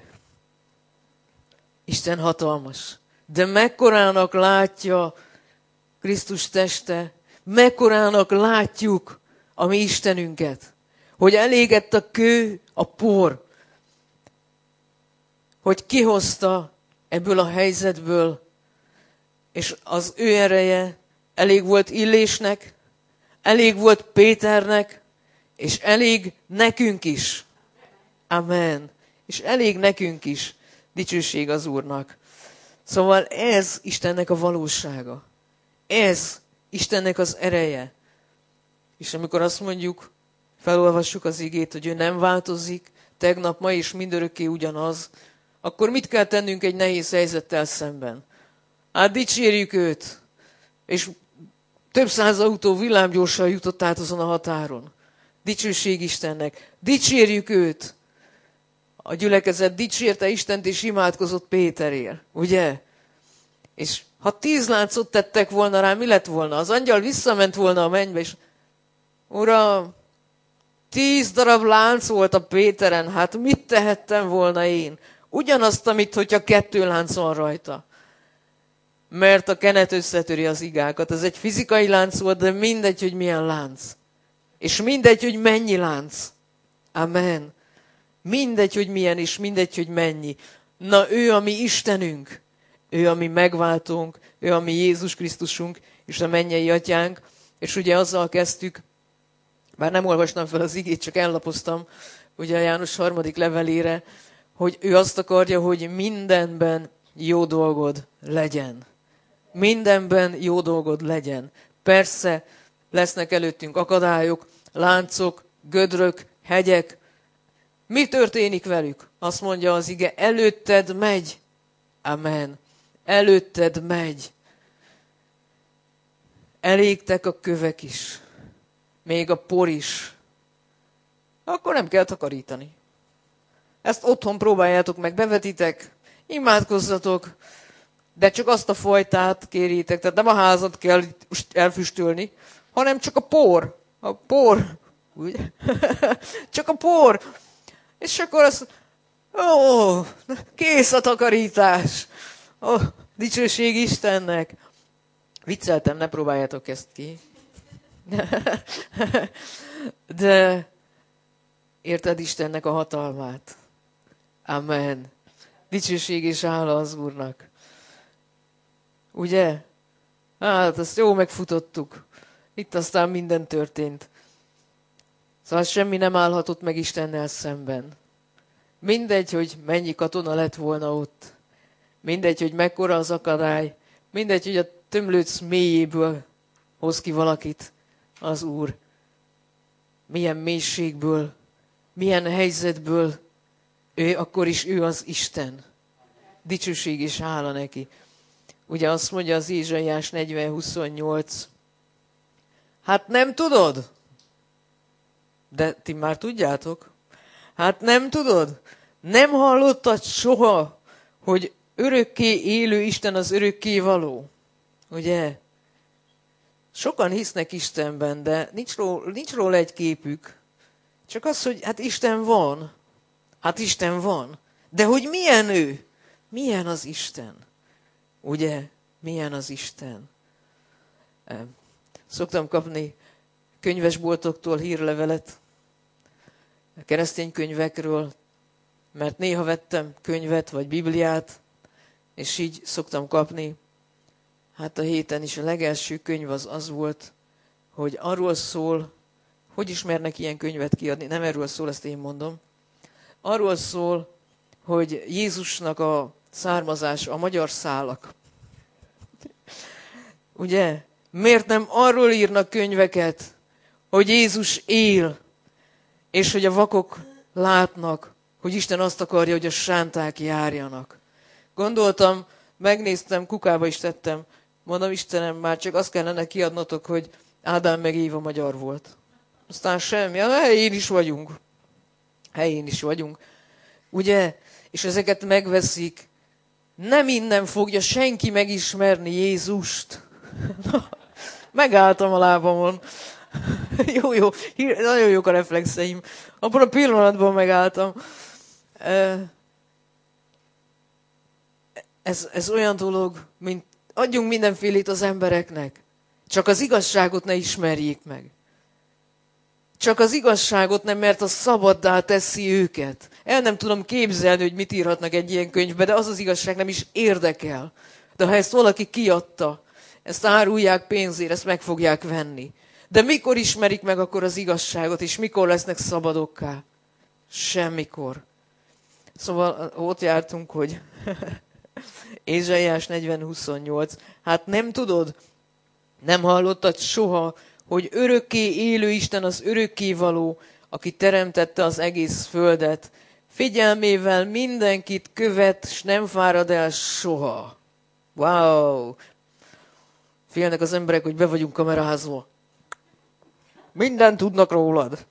Isten hatalmas. De mekkorának látja Krisztus teste, mekkorának látjuk a mi Istenünket, hogy elégett a kő, a por, hogy kihozta ebből a helyzetből És az ő ereje elég volt Illésnek, elég volt Péternek, és elég nekünk is. Amen. És elég nekünk is. Dicsőség az Úrnak. Szóval ez Istennek a valósága. Ez Istennek az ereje. És amikor azt mondjuk, felolvassuk az igét, hogy ő nem változik, tegnap, ma és mindörökké ugyanaz, akkor mit kell tennünk egy nehéz helyzettel szemben? Hát dicsérjük őt, és több száz autó villámgyorsan jutott át azon a határon. Dicsőség Istennek. Dicsérjük őt. A gyülekezet dicsérte Istent, és imádkozott Péterért. Ugye? És ha 10 láncot tettek volna rá, mi lett volna? Az angyal visszament volna a mennybe, és Uram, 10 darab lánc volt a Péteren, hát mit tehettem volna én? Ugyanazt, amit, hogyha 2 lánc van rajta. Mert a kenet összetöri az igákat. Ez egy fizikai lánc volt, de mindegy, hogy milyen lánc. És mindegy, hogy mennyi lánc. Amen. Mindegy, hogy milyen, és mindegy, hogy mennyi. Na, ő a mi Istenünk. Ő a mi megváltónk. Ő a mi Jézus Krisztusunk, és a mennyei atyánk. És ugye azzal kezdtük, bár nem olvastam fel az igét, csak ellapoztam, ugye a János 3. levelére, hogy ő azt akarja, hogy mindenben jó dolgod legyen. Mindenben jó dolgod legyen. Persze lesznek előttünk akadályok, láncok, gödrök, hegyek. Mi történik velük? Azt mondja az ige, előtted megy. Amen. Előtted megy. Elégtek a kövek is. Még a por is. Akkor nem kell takarítani. Ezt otthon próbáljátok meg, bevetitek, imádkozzatok, de csak azt a fajtát kérjétek, tehát nem a házat kell elfüstölni, hanem csak a por. A por. Ugye? Csak a por. És akkor az, kész a takarítás. Dicsőség Istennek. Vicceltem, ne próbáljátok ezt ki. De érted Istennek a hatalmát. Amen. Dicsőség és hála az Úrnak. Ugye? Hát, azt jó megfutottuk. Itt aztán minden történt. Szóval semmi nem állhatott meg Istennel szemben. Mindegy, hogy mennyi katona lett volna ott. Mindegy, hogy mekkora az akadály. Mindegy, hogy a tömlőc mélyéből hoz ki valakit az Úr. Milyen mélységből, milyen helyzetből, akkor is ő az Isten. Dicsőség és hála neki. Ugye azt mondja az Ézsaiás 40:28. Hát nem tudod? De ti már tudjátok. Hát nem tudod? Nem hallottad soha, hogy örökké élő Isten az örökké való? Ugye? Sokan hisznek Istenben, de nincs róla egy képük. Csak az, hogy hát Isten van. Hát Isten van. De hogy milyen ő? Milyen az Isten? Ugye? Milyen az Isten? Szoktam kapni könyvesboltoktól hírlevelet a keresztény könyvekről, mert néha vettem könyvet vagy Bibliát, és így szoktam kapni. Hát a héten is a legelső könyv az volt, hogy arról szól, hogy ismernek ilyen könyvet kiadni, nem erről szól, ezt én mondom. Arról szól, hogy Jézusnak a származása, a magyar szálak. Ugye? Miért nem arról írnak könyveket, hogy Jézus él, és hogy a vakok látnak, hogy Isten azt akarja, hogy a sánták járjanak. Gondoltam, megnéztem, kukába is tettem, mondom, Istenem, már csak azt kellene kiadnotok, hogy Ádám meg Éva magyar volt. Aztán semmi, helyén is vagyunk. Helyén is vagyunk. Ugye? És ezeket megveszik. Nem innen fogja senki megismerni Jézust. Megálltam a lábamon. Jó, nagyon jók a reflexeim. Abban a pillanatban megálltam. Ez olyan dolog, mint adjunk mindenfélét az embereknek. Csak az igazságot ne ismerjék meg. Csak az igazságot nem, mert az szabaddá teszi őket. El nem tudom képzelni, hogy mit írhatnak egy ilyen könyvbe, de az az igazság nem is érdekel. De ha ezt valaki kiadta, ezt árulják pénzért, ezt meg fogják venni. De mikor ismerik meg akkor az igazságot, és mikor lesznek szabadokká? Semmikor. Szóval ott jártunk, hogy Ézsaiás 40:28. Hát nem tudod, nem hallottad soha, hogy örökké élő Isten az örökkévaló, aki teremtette az egész földet. Figyelmével mindenkit követ, s nem fárad el soha. Wow! Félnek az emberek, hogy be vagyunk kamerázva. Mindent tudnak rólad.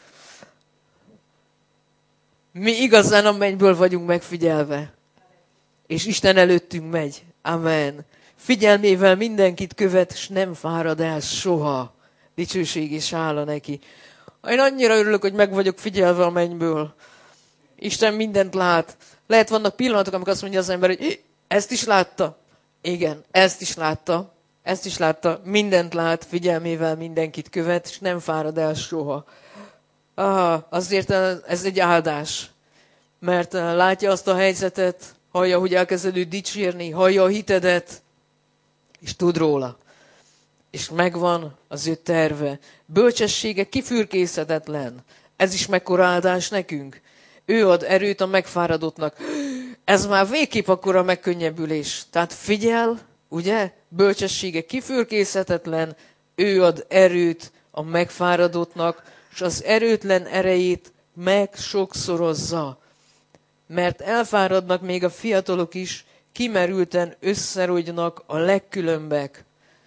Mi igazán a mennyből vagyunk megfigyelve. És Isten előttünk megy. Amen. Figyelmével mindenkit követ, s nem fárad el soha. Dicsőség és hála neki. Én annyira örülök, hogy meg vagyok figyelve a mennyből. Isten mindent lát. Lehet vannak pillanatok, amikor azt mondja az ember, hogy ezt is látta. Igen, ezt is látta. Ezt is látta. Mindent lát, figyelmével mindenkit követ, és nem fárad el soha. Azért ez egy áldás. Mert látja azt a helyzetet, hallja, hogy elkezded őt dicsérni, hallja a hitedet, és tud róla. És megvan az ő terve. Bölcsessége kifürkészhetetlen. Ez is mekkora áldás nekünk. Ő ad erőt a megfáradottnak. Ez már végképp akkora megkönnyebbülés. Tehát figyel, ugye? Bölcsessége kifürkészhetetlen. Ő ad erőt a megfáradottnak, és az erőtlen erejét megsokszorozza. Mert elfáradnak még a fiatalok is, kimerülten összerogynak a legkülönbek.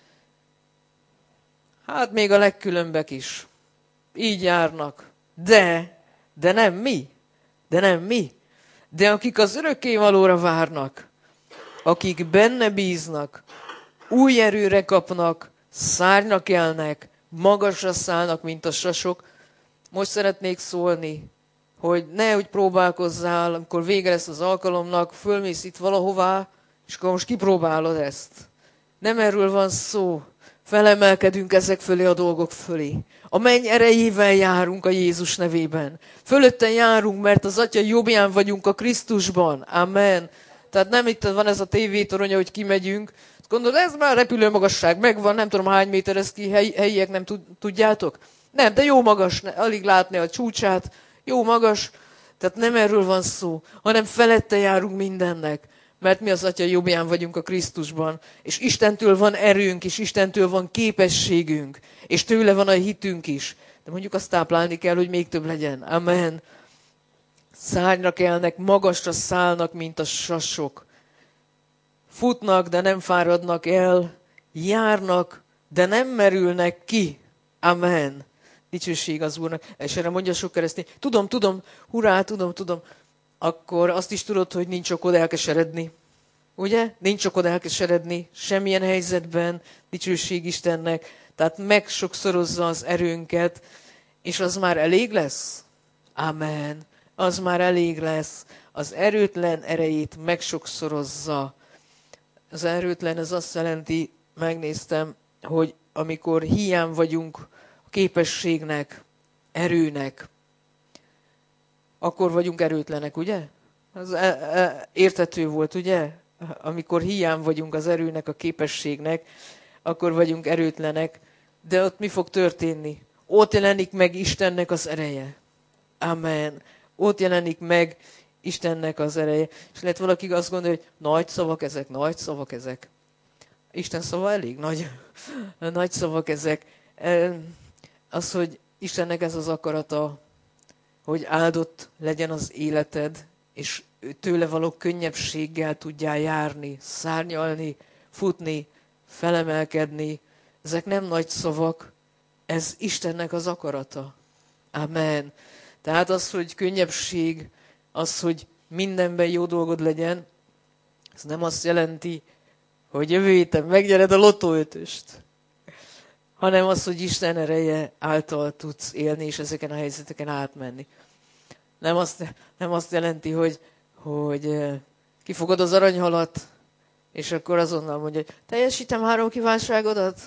Hát még a legkülönbek is. Így járnak. De nem mi. De nem mi. De akik az örökkévalóra várnak, akik benne bíznak, új erőre kapnak, szárnyra kelnek, magasra szállnak, mint a sasok. Most szeretnék szólni, hogy nehogy próbálkozzál, amikor vége lesz az alkalomnak, fölmész itt valahová, és akkor most kipróbálod ezt. Nem erről van szó. Felemelkedünk ezek fölé a dolgok fölé. A menny erejével járunk a Jézus nevében. Fölötten járunk, mert az Atya jobbján vagyunk a Krisztusban. Amen. Tehát nem itt van ez a tévétorony, hogy kimegyünk. Gondolod, ez már repülőmagasság megvan, nem tudom hány méter ez ki, helyiek nem tudjátok? Nem, de jó magas, alig látni a csúcsát, jó magas. Tehát nem erről van szó, hanem felette járunk mindennek. Mert mi az Atya jobbján vagyunk a Krisztusban, és Istentől van erőnk, és Istentől van képességünk, és tőle van a hitünk is. De mondjuk azt táplálni kell, hogy még több legyen. Amen. Szárnyra kelnek, magasra szállnak, mint a sasok. Futnak, de nem fáradnak el. Járnak, de nem merülnek ki. Amen. Dicsőség az Úrnak. És erre mondja sok keresztény. Tudom, hurrá, tudom. Akkor azt is tudod, hogy nincs okod elkeseredni. Ugye? Nincs okod elkeseredni semmilyen helyzetben, dicsőség Istennek. Tehát megsokszorozza az erőnket, és az már elég lesz. Amen. Az már elég lesz. Az erőtlen erejét megsokszorozza. Az erőtlen, ez azt jelenti, megnéztem, hogy amikor hiány vagyunk a képességnek, erőnek, akkor vagyunk erőtlenek, ugye? Az érthető volt, ugye? Amikor hiány vagyunk az erőnek, a képességnek, akkor vagyunk erőtlenek. De ott mi fog történni? Ott jelenik meg Istennek az ereje. Amen. Ott jelenik meg Istennek az ereje. És lehet valaki azt gondolja, hogy nagy szavak ezek. Isten szava elég nagy. Nagy szavak ezek. Az, hogy Istennek ez az akarata, hogy áldott legyen az életed, és tőle való könnyebbséggel tudjál járni, szárnyalni, futni, felemelkedni. Ezek nem nagy szavak, ez Istennek az akarata. Amen. Tehát az, hogy könnyebbség, az, hogy mindenben jó dolgod legyen, ez nem azt jelenti, hogy jövő héten megnyered a lottóötöst, hanem az, hogy Isten ereje által tudsz élni, és ezeken a helyzeteken átmenni. Nem azt jelenti, hogy kifogod az aranyhalat, és akkor azonnal mondja, hogy teljesítem 3 kívánságodat.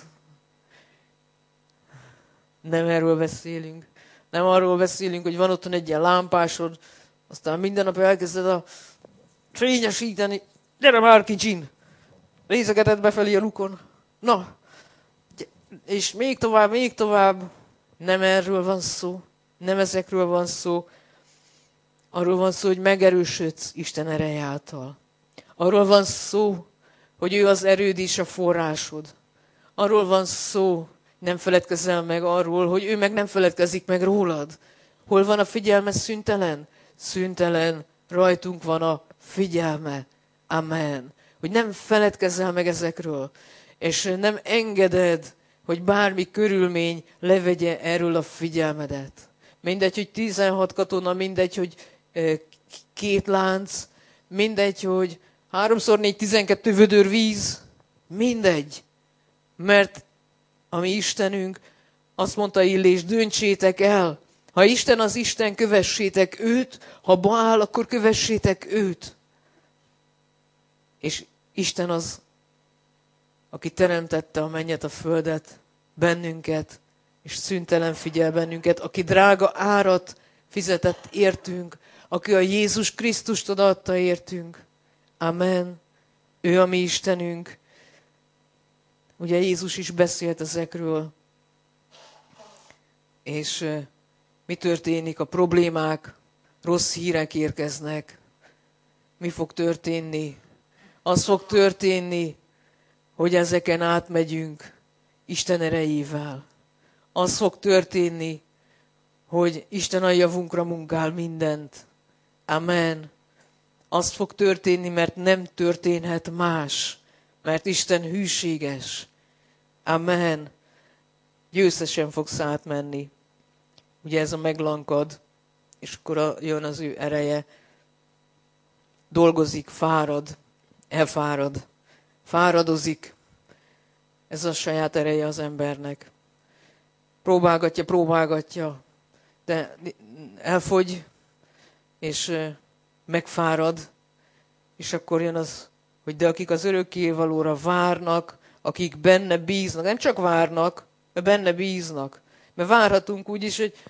Nem erről beszélünk. Nem arról beszélünk, hogy van otthon egy ilyen lámpásod, aztán minden nap elkezded a fényesíteni. Gyere már kicsin! Nézegetett befelé a lukon. Na, és még tovább, még tovább. Nem erről van szó. Nem ezekről van szó. Arról van szó, hogy megerősödsz Isten ereje által. Arról van szó, hogy ő az erőd és a forrásod. Arról van szó, nem feledkezel meg arról, hogy ő meg nem feledkezik meg rólad. Hol van a figyelme? Szüntelen? Szüntelen. Rajtunk van a figyelme. Amen. Hogy nem feledkezel meg ezekről, és nem engeded, hogy bármi körülmény levegye erről a figyelmedet. Mindegy, hogy 16 katona, mindegy, hogy 2 lánc, mindegy, hogy 3x4 12 vödör víz, mindegy. Mert a mi Istenünk azt mondta Illés, döntsétek el. Ha Isten az Isten, kövessétek őt, ha Baál, akkor kövessétek őt. És Isten az, aki teremtette a mennyet, a földet, bennünket, és szüntelen figyel bennünket, aki drága árat fizetett értünk, aki a Jézus Krisztust odaadta értünk. Amen. Ő a mi Istenünk. Ugye Jézus is beszélt ezekről. És mi történik? A problémák, rossz hírek érkeznek. Mi fog történni? Az fog történni, hogy ezeken átmegyünk Isten erejével. Az fog történni, hogy Isten a javunkra munkál mindent. Amen. Az fog történni, mert nem történhet más, mert Isten hűséges. Amen. Győztesen fogsz átmenni. Ugye ez a meglankad, és akkor jön az ő ereje. Dolgozik, fárad, elfárad, fáradozik. Ez a saját ereje az embernek. Próbálgatja, de elfogy, és megfárad, és akkor jön az, hogy de akik az örökkévalóra várnak, akik benne bíznak, nem csak várnak, de benne bíznak. Mert várhatunk úgy is, hogy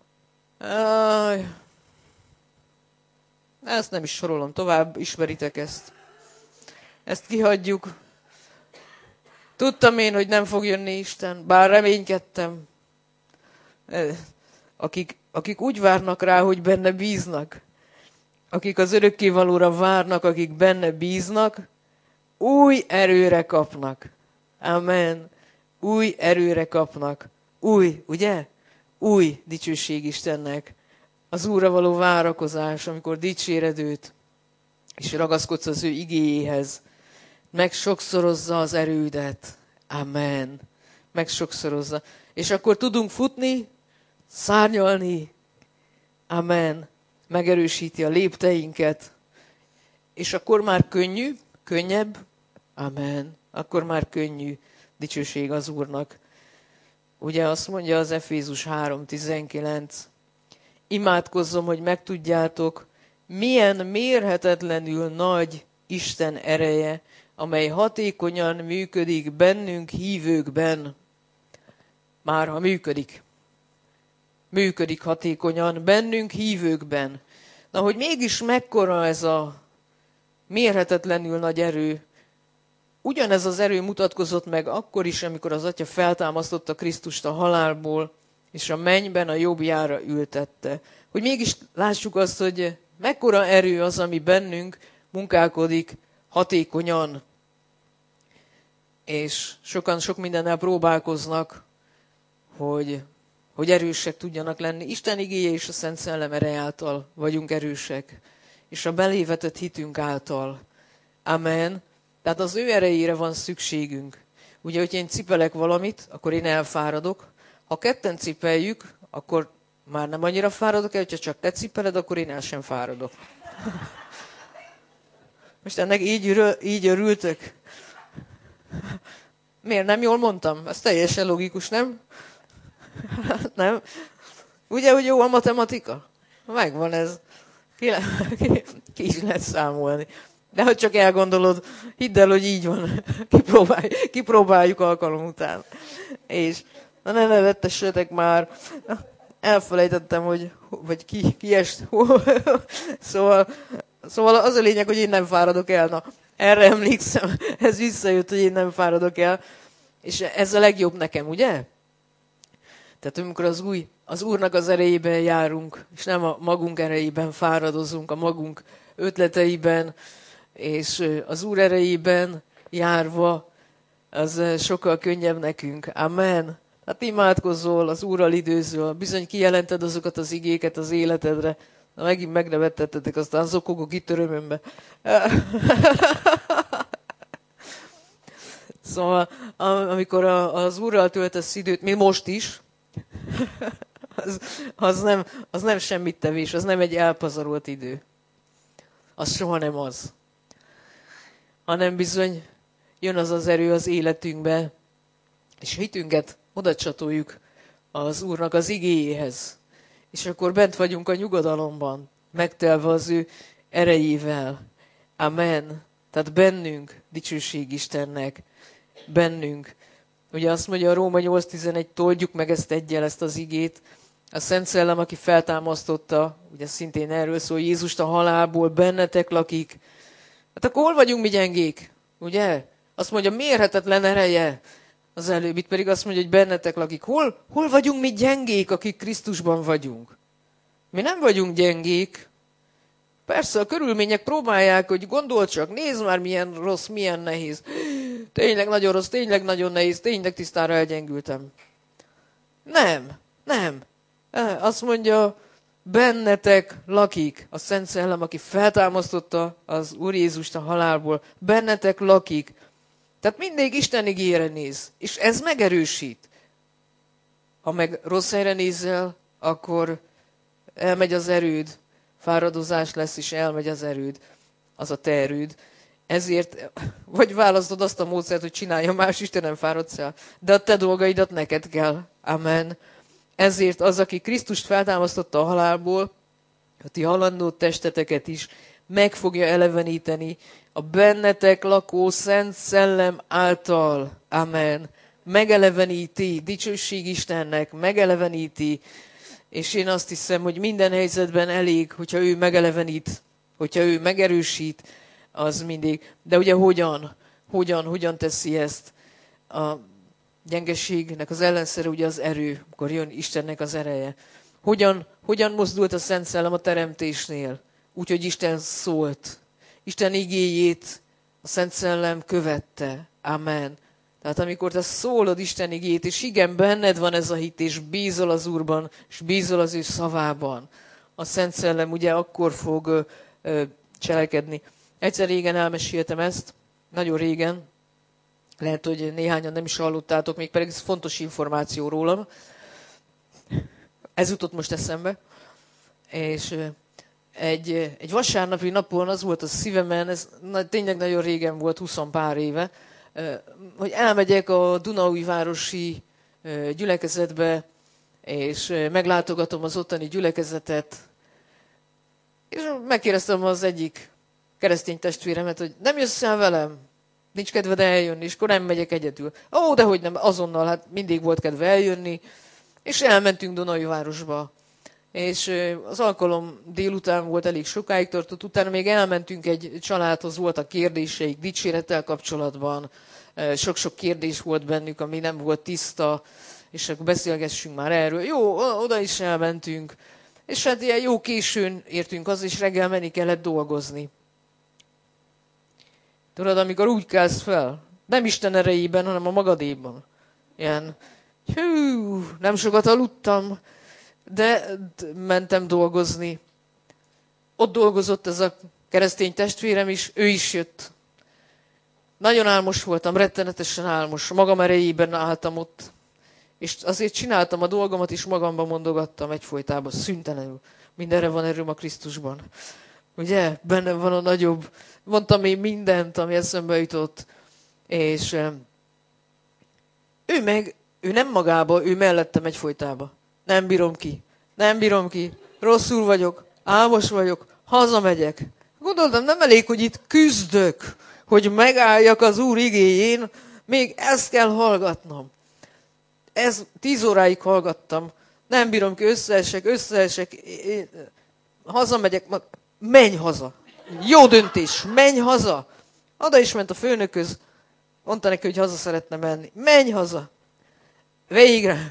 ezt nem is sorolom tovább, ismeritek ezt. Ezt kihagyjuk. Tudtam én, hogy nem fog jönni Isten, bár reménykedtem. Akik úgy várnak rá, hogy benne bíznak, akik az örökkévalóra várnak, akik benne bíznak, új erőre kapnak. Amen. Új erőre kapnak. Új, ugye? Új dicsőség Istennek. Az Úrra való várakozás, amikor dicséred őt, és ragaszkodsz az ő igéjéhez, megsokszorozza az erődet. Amen. Megsokszorozza. És akkor tudunk futni, szárnyalni. Amen. Megerősíti a lépteinket. És akkor már könnyebb. Amen. Akkor már könnyű. Dicsőség az Úrnak. Ugye azt mondja az Efézus 3:19. Imádkozzom, hogy megtudjátok, milyen mérhetetlenül nagy Isten ereje, amely hatékonyan működik bennünk hívőkben. Már ha működik. Működik hatékonyan bennünk hívőkben. Na, hogy mégis mekkora ez a mérhetetlenül nagy erő, ugyanez az erő mutatkozott meg akkor is, amikor az Atya feltámasztotta Krisztust a halálból, és a mennyben a jobbjára ültette. Hogy mégis lássuk azt, hogy mekkora erő az, ami bennünk munkálkodik hatékonyan. És sokan sok mindennel próbálkoznak, hogy erősek tudjanak lenni. Isten igéje és a Szent Szellem ereje által vagyunk erősek. És a belévetett hitünk által. Amen. Tehát az ő erejére van szükségünk. Ugye, hogy én cipelek valamit, akkor én elfáradok. Ha ketten cipeljük, akkor már nem annyira fáradok el, hogyha csak te cipeled, akkor én el sem fáradok. Most ennek így örültök? Miért nem jól mondtam? Ez teljesen logikus, nem? Nem? Ugye, hogy jó a matematika? Megvan ez. Ki is lehet számolni. De ha csak elgondolod, hidd el, hogy így van. Kipróbáljuk alkalom után. És na ne nevettessetek már. Elfelejtettem, vagy ki est. Szóval az a lényeg, hogy én nem fáradok el. Na, Erre emlékszem, ez visszajött, hogy én nem fáradok el. És ez a legjobb nekem, ugye? Tehát amikor az Úrnak az erejében járunk, és nem a magunk erejében fáradozunk, a magunk ötleteiben, és az Úr erejében járva, az sokkal könnyebb nekünk. Amen. Hát imádkozzol, az Úrral időzöl, bizony kijelented azokat az igéket az életedre. Na, megint megnevettettetek, aztán zokogok itt örömömbe. Szóval, amikor az Úrral töltesz időt, mi most is, az nem semmit tevés, az nem egy elpazarolt idő. Az soha nem az. Hanem bizony jön az az erő az életünkbe, és hitünket oda csatoljuk az Úrnak az igéjéhez. És akkor bent vagyunk a nyugodalomban, megtelve az ő erejével. Amen. Tehát bennünk, dicsőség Istennek, bennünk. Ugye azt mondja a Róma 8:11, toldjuk meg ezt az igét. A Szent Szellem, aki feltámasztotta, ugye szintén erről szól, Jézust a halálból, bennetek lakik. Hát akkor hol vagyunk mi gyengék? Ugye? Azt mondja, mérhetetlen ereje. Az előbb itt pedig azt mondja, hogy bennetek lakik. Hol vagyunk mi gyengék, akik Krisztusban vagyunk? Mi nem vagyunk gyengék. Persze a körülmények próbálják, hogy gondol csak, nézd már milyen rossz, milyen nehéz. Tényleg nagyon rossz, tényleg nagyon nehéz, tényleg tisztára elgyengültem. Nem. Azt mondja, bennetek lakik a Szent Szellem, aki feltámasztotta az Úr Jézust a halálból. Bennetek lakik. Tehát mindig Isten igére néz, és ez megerősít. Ha meg rossz helyre nézel, akkor elmegy az erőd, fáradozás lesz, és elmegy az erőd, az a te erőd. Ezért, vagy választod azt a módszert, hogy csinálja más, Istenem, fáradsz el, de a te dolgaidat neked kell. Amen. Ezért az, aki Krisztust feltámasztotta a halálból, a ti halandó testeteket is meg fogja eleveníteni a bennetek lakó Szent Szellem által. Amen. Megeleveníti, dicsőség Istennek, megeleveníti, és én azt hiszem, hogy minden helyzetben elég, hogyha ő megelevenít, hogyha ő megerősít, az mindig. De ugye hogyan teszi ezt? A gyengeségnek az ellenszere ugye az erő, akkor jön Istennek az ereje. Hogyan mozdult a Szent Szellem a teremtésnél? Úgyhogy Isten szólt. Isten igéjét a Szent Szellem követte. Amen. Tehát amikor te szólod Isten igéjét, és igen, benned van ez a hit, és bízol az Úrban, és bízol az ő szavában, a Szent Szellem ugye akkor fog cselekedni. Egyszer régen elmeséltem ezt, nagyon régen, lehet, hogy néhányan nem is hallottátok, még pedig ez fontos információ rólam. Ez jutott most eszembe. És egy vasárnapi napon az volt a szívemen, ez tényleg nagyon régen volt, 20 pár éve, hogy elmegyek a Dunaújvárosi gyülekezetbe, és meglátogatom az ottani gyülekezetet, és megkérdeztem az egyik keresztény testvéremet, hogy nem jössz el velem? Nincs kedved eljönni, és akkor nem megyek egyedül. Ó, dehogy nem, azonnal, hát mindig volt kedve eljönni, és elmentünk Dunaújvárosba. És az alkalom délután volt, elég sokáig tartott, utána még elmentünk egy családhoz, voltak kérdéseik dicsérettel kapcsolatban, sok-sok kérdés volt bennük, ami nem volt tiszta, és akkor beszélgessünk már erről. Jó, oda is elmentünk, és hát ilyen jó későn értünk haza, és reggel menni kellett dolgozni. Tudod, amikor úgy kelsz fel, nem Isten erejében, hanem a magadéban. Ilyen, nem sokat aludtam, de mentem dolgozni. Ott dolgozott ez a keresztény testvérem is, ő is jött. Nagyon álmos voltam, rettenetesen álmos, magam erejében álltam ott. És azért csináltam a dolgomat, és magamban mondogattam egyfolytában, szüntelenül. Mindenre van erőm a Krisztusban. Ugye? Bennem van a nagyobb. Mondtam én mindent, ami eszembe jutott. És ő nem magába, ő mellettem egyfolytában. Nem bírom ki. Rosszul vagyok, álmos vagyok, hazamegyek. Gondoltam, nem elég, hogy itt küzdök, hogy megálljak az Úr igéjén, még ezt kell hallgatnom. 10 óráig hallgattam. Nem bírom ki, összeesek. Hazamegyek, menj haza. Jó döntés, menj haza. Oda is ment a főnökhöz, mondta neki, hogy haza szeretne menni. Menj haza! Végre!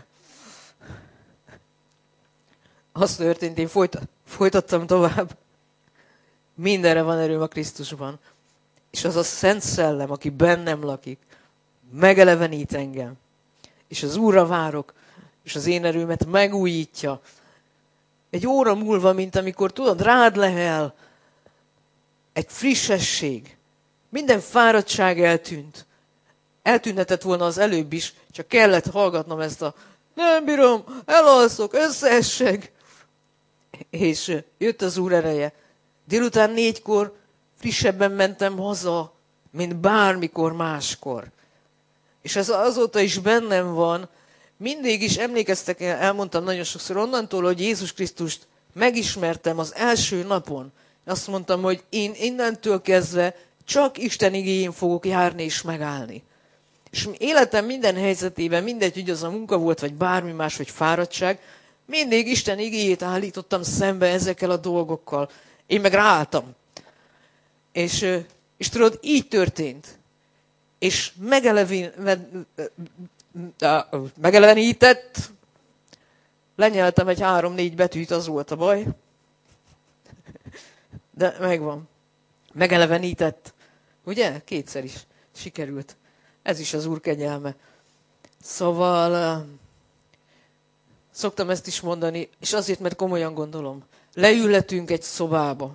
Az történt, én folytattam tovább. Mindenre van erőm a Krisztusban. És az a Szent Szellem, aki bennem lakik, megelevenít engem. És az Úrra várok, és az én erőmet megújítja. Egy óra múlva, mint amikor tudod, rád lehel egy frissesség. Minden fáradtság eltűnt. Eltűnhetett volna az előbb is, csak kellett hallgatnom ezt a nem bírom, elalszok, összeessek. És jött az Úr ereje. Délután 4-kor frissebben mentem haza, mint bármikor máskor. És ez azóta is bennem van. Mindig is emlékeztek, elmondtam nagyon sokszor onnantól, hogy Jézus Krisztust megismertem az első napon. Azt mondtam, hogy én innentől kezdve csak Isten igéjén fogok járni és megállni. És életem minden helyzetében, mindegy, hogy az a munka volt, vagy bármi más, vagy fáradtság, mindig Isten igéjét állítottam szembe ezekkel a dolgokkal. Én meg ráálltam. És tudod, így történt. És megelevenített, lenyeltem egy 3-4 betűt, az volt a baj. De megvan. Megelevenített. Ugye? 2-szer is sikerült. Ez is az Úr kegyelme. Szóval szoktam ezt is mondani, és azért, mert komolyan gondolom. Leülhetünk egy szobába.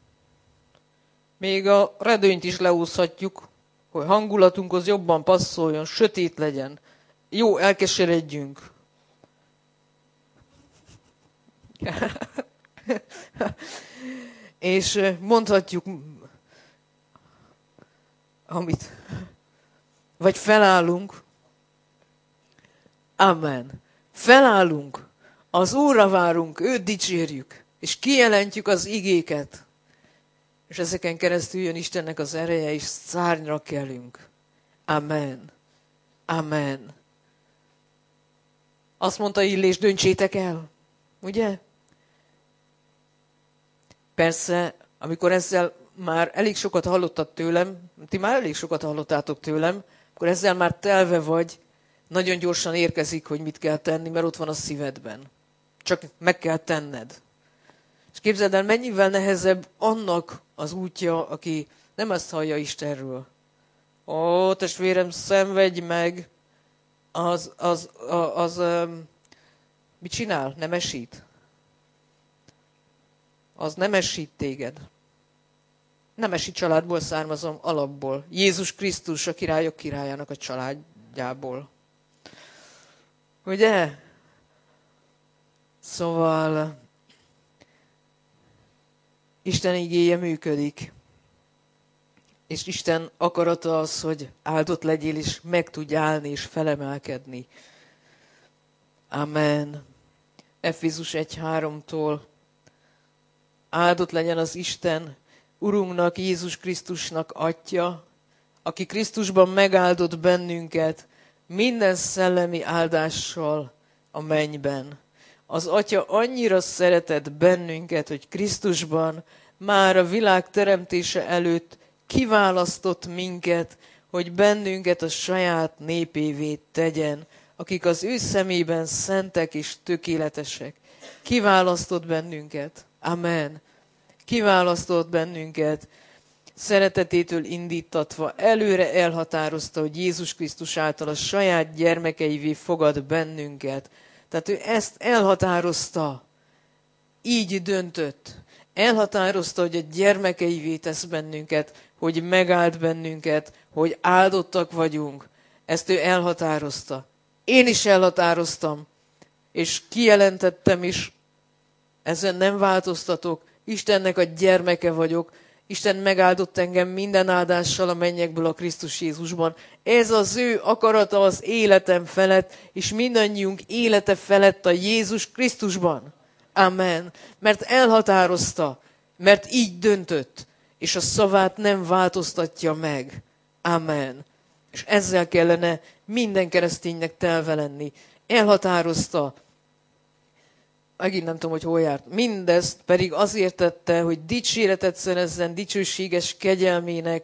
Még a redőnyt is leúszhatjuk, hogy hangulatunkhoz jobban passzoljon, sötét legyen. Jó, elkeseredjünk. És mondhatjuk, amit... Vagy felállunk. Amen. Felállunk. Az Úrra várunk, őt dicsérjük. És kijelentjük az igéket. És ezeken keresztül jön Istennek az ereje, és szárnyra kelünk. Amen. Amen. Azt mondta Illés, döntsétek el. Ugye? Persze, amikor ezzel már elég sokat hallottad tőlem, ti már elég sokat hallottátok tőlem, akkor ezzel már telve vagy, nagyon gyorsan érkezik, hogy mit kell tenni, mert ott van a szívedben. Csak meg kell tenned. És képzeld el, mennyivel nehezebb annak az útja, aki nem ezt hallja Istenről. Ó, testvérem, szenvedj meg, az mit csinál? Nemesít? Az nemesít téged. Nemesi családból származom, alapból. Jézus Krisztus, a királyok királyának a családjából. Ugye? Szóval Isten igéje működik. És Isten akarata az, hogy áldott legyél, és meg tudj állni, és felemelkedni. Amen. Efézus 1:3-tól. Áldott legyen az Isten, Urunknak, Jézus Krisztusnak Atya, aki Krisztusban megáldott bennünket minden szellemi áldással a mennyben. Az Atya annyira szeretett bennünket, hogy Krisztusban már a világ teremtése előtt kiválasztott minket, hogy bennünket a saját népévé tegyen, akik az ő szemében szentek és tökéletesek. Kiválasztott bennünket. Amen. Kiválasztott bennünket, szeretetétől indítatva, előre elhatározta, hogy Jézus Krisztus által a saját gyermekeivé fogad bennünket. Tehát ő ezt elhatározta, így döntött. Elhatározta, hogy a gyermekeivé tesz bennünket, hogy megáld bennünket, hogy áldottak vagyunk. Ezt ő elhatározta. Én is elhatároztam, és kijelentettem is, ezen nem változtatok, Istennek a gyermeke vagyok, Isten megáldott engem minden áldással a mennyekből a Krisztus Jézusban. Ez az ő akarata az életem felett, és mindannyiunk élete felett a Jézus Krisztusban. Amen. Mert elhatározta, mert így döntött, és a szavát nem változtatja meg. Amen. És ezzel kellene minden kereszténynek telve lenni. Elhatározta, megint nem tudom, hogy hol járt. Mindezt pedig azért tette, hogy dicséretet szerezzen dicsőséges kegyelmének,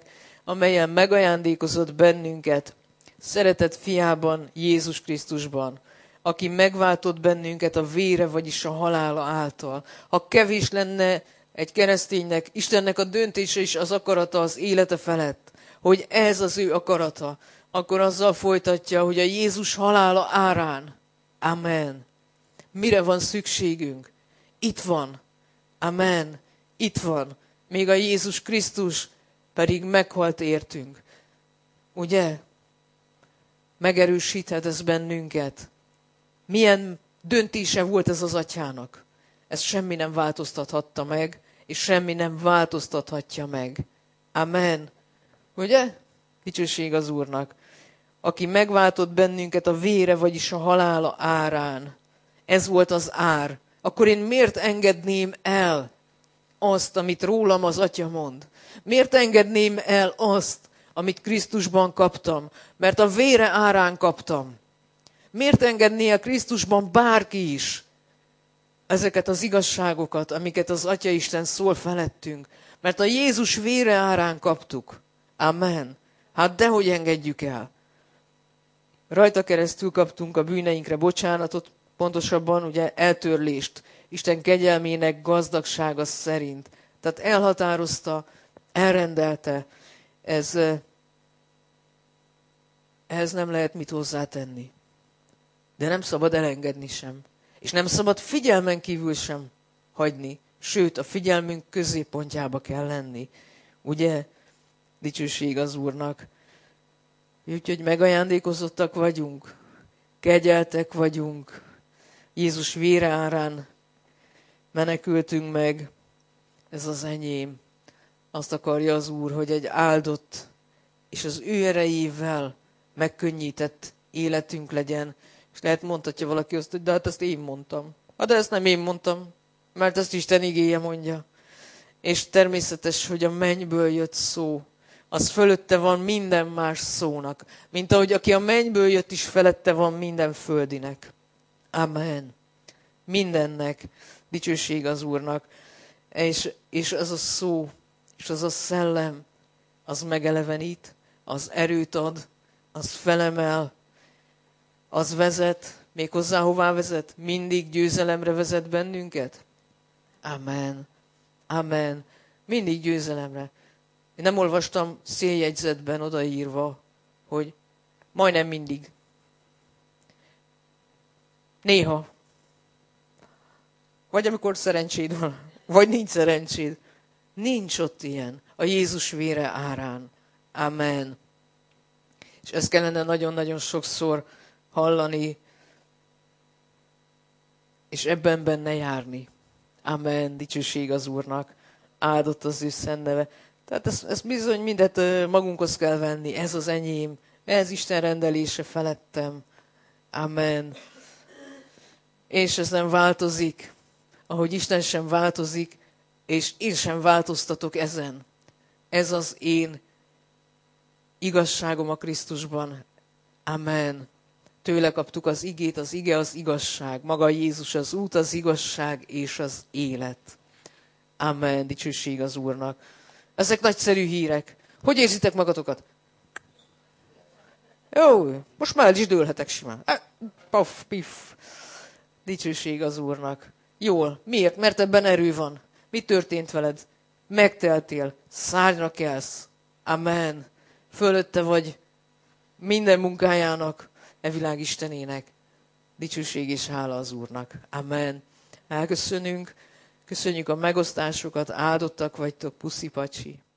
amelyen megajándékozott bennünket szeretett fiában, Jézus Krisztusban, aki megváltott bennünket a vére, vagyis a halála által. Ha kevés lenne egy kereszténynek, Istennek a döntése és az akarata az élete felett, hogy ez az ő akarata, akkor azzal folytatja, hogy a Jézus halála árán. Amen. Mire van szükségünk? Itt van. Amen. Itt van. Még a Jézus Krisztus pedig meghalt értünk. Ugye? Megerősíthet ez bennünket. Milyen döntése volt ez az atyának? Ezt semmi nem változtathatta meg, és semmi nem változtathatja meg. Amen. Ugye? Dicsőség az Úrnak. Aki megváltott bennünket a vére, vagyis a halála árán. Ez volt az ár. Akkor én miért engedném el azt, amit rólam az Atya mond? Miért engedném el azt, amit Krisztusban kaptam? Mert a vére árán kaptam. Miért engedné el Krisztusban bárki is ezeket az igazságokat, amiket az Atya Isten szól felettünk? Mert a Jézus vére árán kaptuk. Amen. Hát dehogy engedjük el. Rajta keresztül kaptunk a bűneinkre bocsánatot, pontosabban ugye eltörlést, Isten kegyelmének gazdagsága szerint. Tehát elhatározta, elrendelte, ehhez nem lehet mit hozzátenni. De nem szabad elengedni sem. És nem szabad figyelmen kívül sem hagyni. Sőt, a figyelmünk középpontjába kell lenni. Ugye? Dicsőség az Úrnak. Úgyhogy megajándékozottak vagyunk. Kegyeltek vagyunk. Jézus vére árán menekültünk meg. Ez az enyém. Azt akarja az Úr, hogy egy áldott és az ő erejével megkönnyített életünk legyen. És lehet mondhatja valaki azt, hogy de hát ezt én mondtam. De ezt nem én mondtam, mert ezt Isten igéje mondja. És természetes, hogy a mennyből jött szó, az fölötte van minden más szónak. Mint ahogy aki a mennyből jött is felette van minden földinek. Amen. Mindennek. Dicsőség az Úrnak. És az a szó, és az a szellem, az megelevenít, az erőt ad, az felemel, az vezet, méghozzá hová vezet? Mindig győzelemre vezet bennünket? Amen. Amen. Mindig győzelemre. Én nem olvastam széljegyzetben odaírva, hogy majdnem mindig. Néha. Vagy amikor szerencséd van, vagy nincs szerencséd. Nincs ott ilyen. A Jézus vére árán. Amen. És ezt kellene nagyon-nagyon sokszor hallani, és ebben benne járni. Amen. Dicsőség az Úrnak. Áldott az ő szent neve. Tehát ezt bizony mindet magunkhoz kell venni. Ez az enyém. Ez Isten rendelése felettem. Amen. És ez nem változik, ahogy Isten sem változik, és én sem változtatok ezen. Ez az én igazságom a Krisztusban. Amen. Tőle kaptuk az igét, az ige az igazság. Maga Jézus az út, az igazság és az élet. Amen. Dicsőség az Úrnak. Ezek nagyszerű hírek. Hogy érzitek magatokat? Jó, most már el is dőlhetek simán. Paf, pif. Dicsőség az Úrnak. Jól. Miért? Mert ebben erő van. Mi történt veled? Megteltél. Szárnyra kelsz. Amen. Fölötte vagy minden munkájának, e világ Istenének. Dicsőség és hála az Úrnak. Amen. Elköszönünk. Köszönjük a megosztásokat. Áldottak vagytok. Puszi pacsi.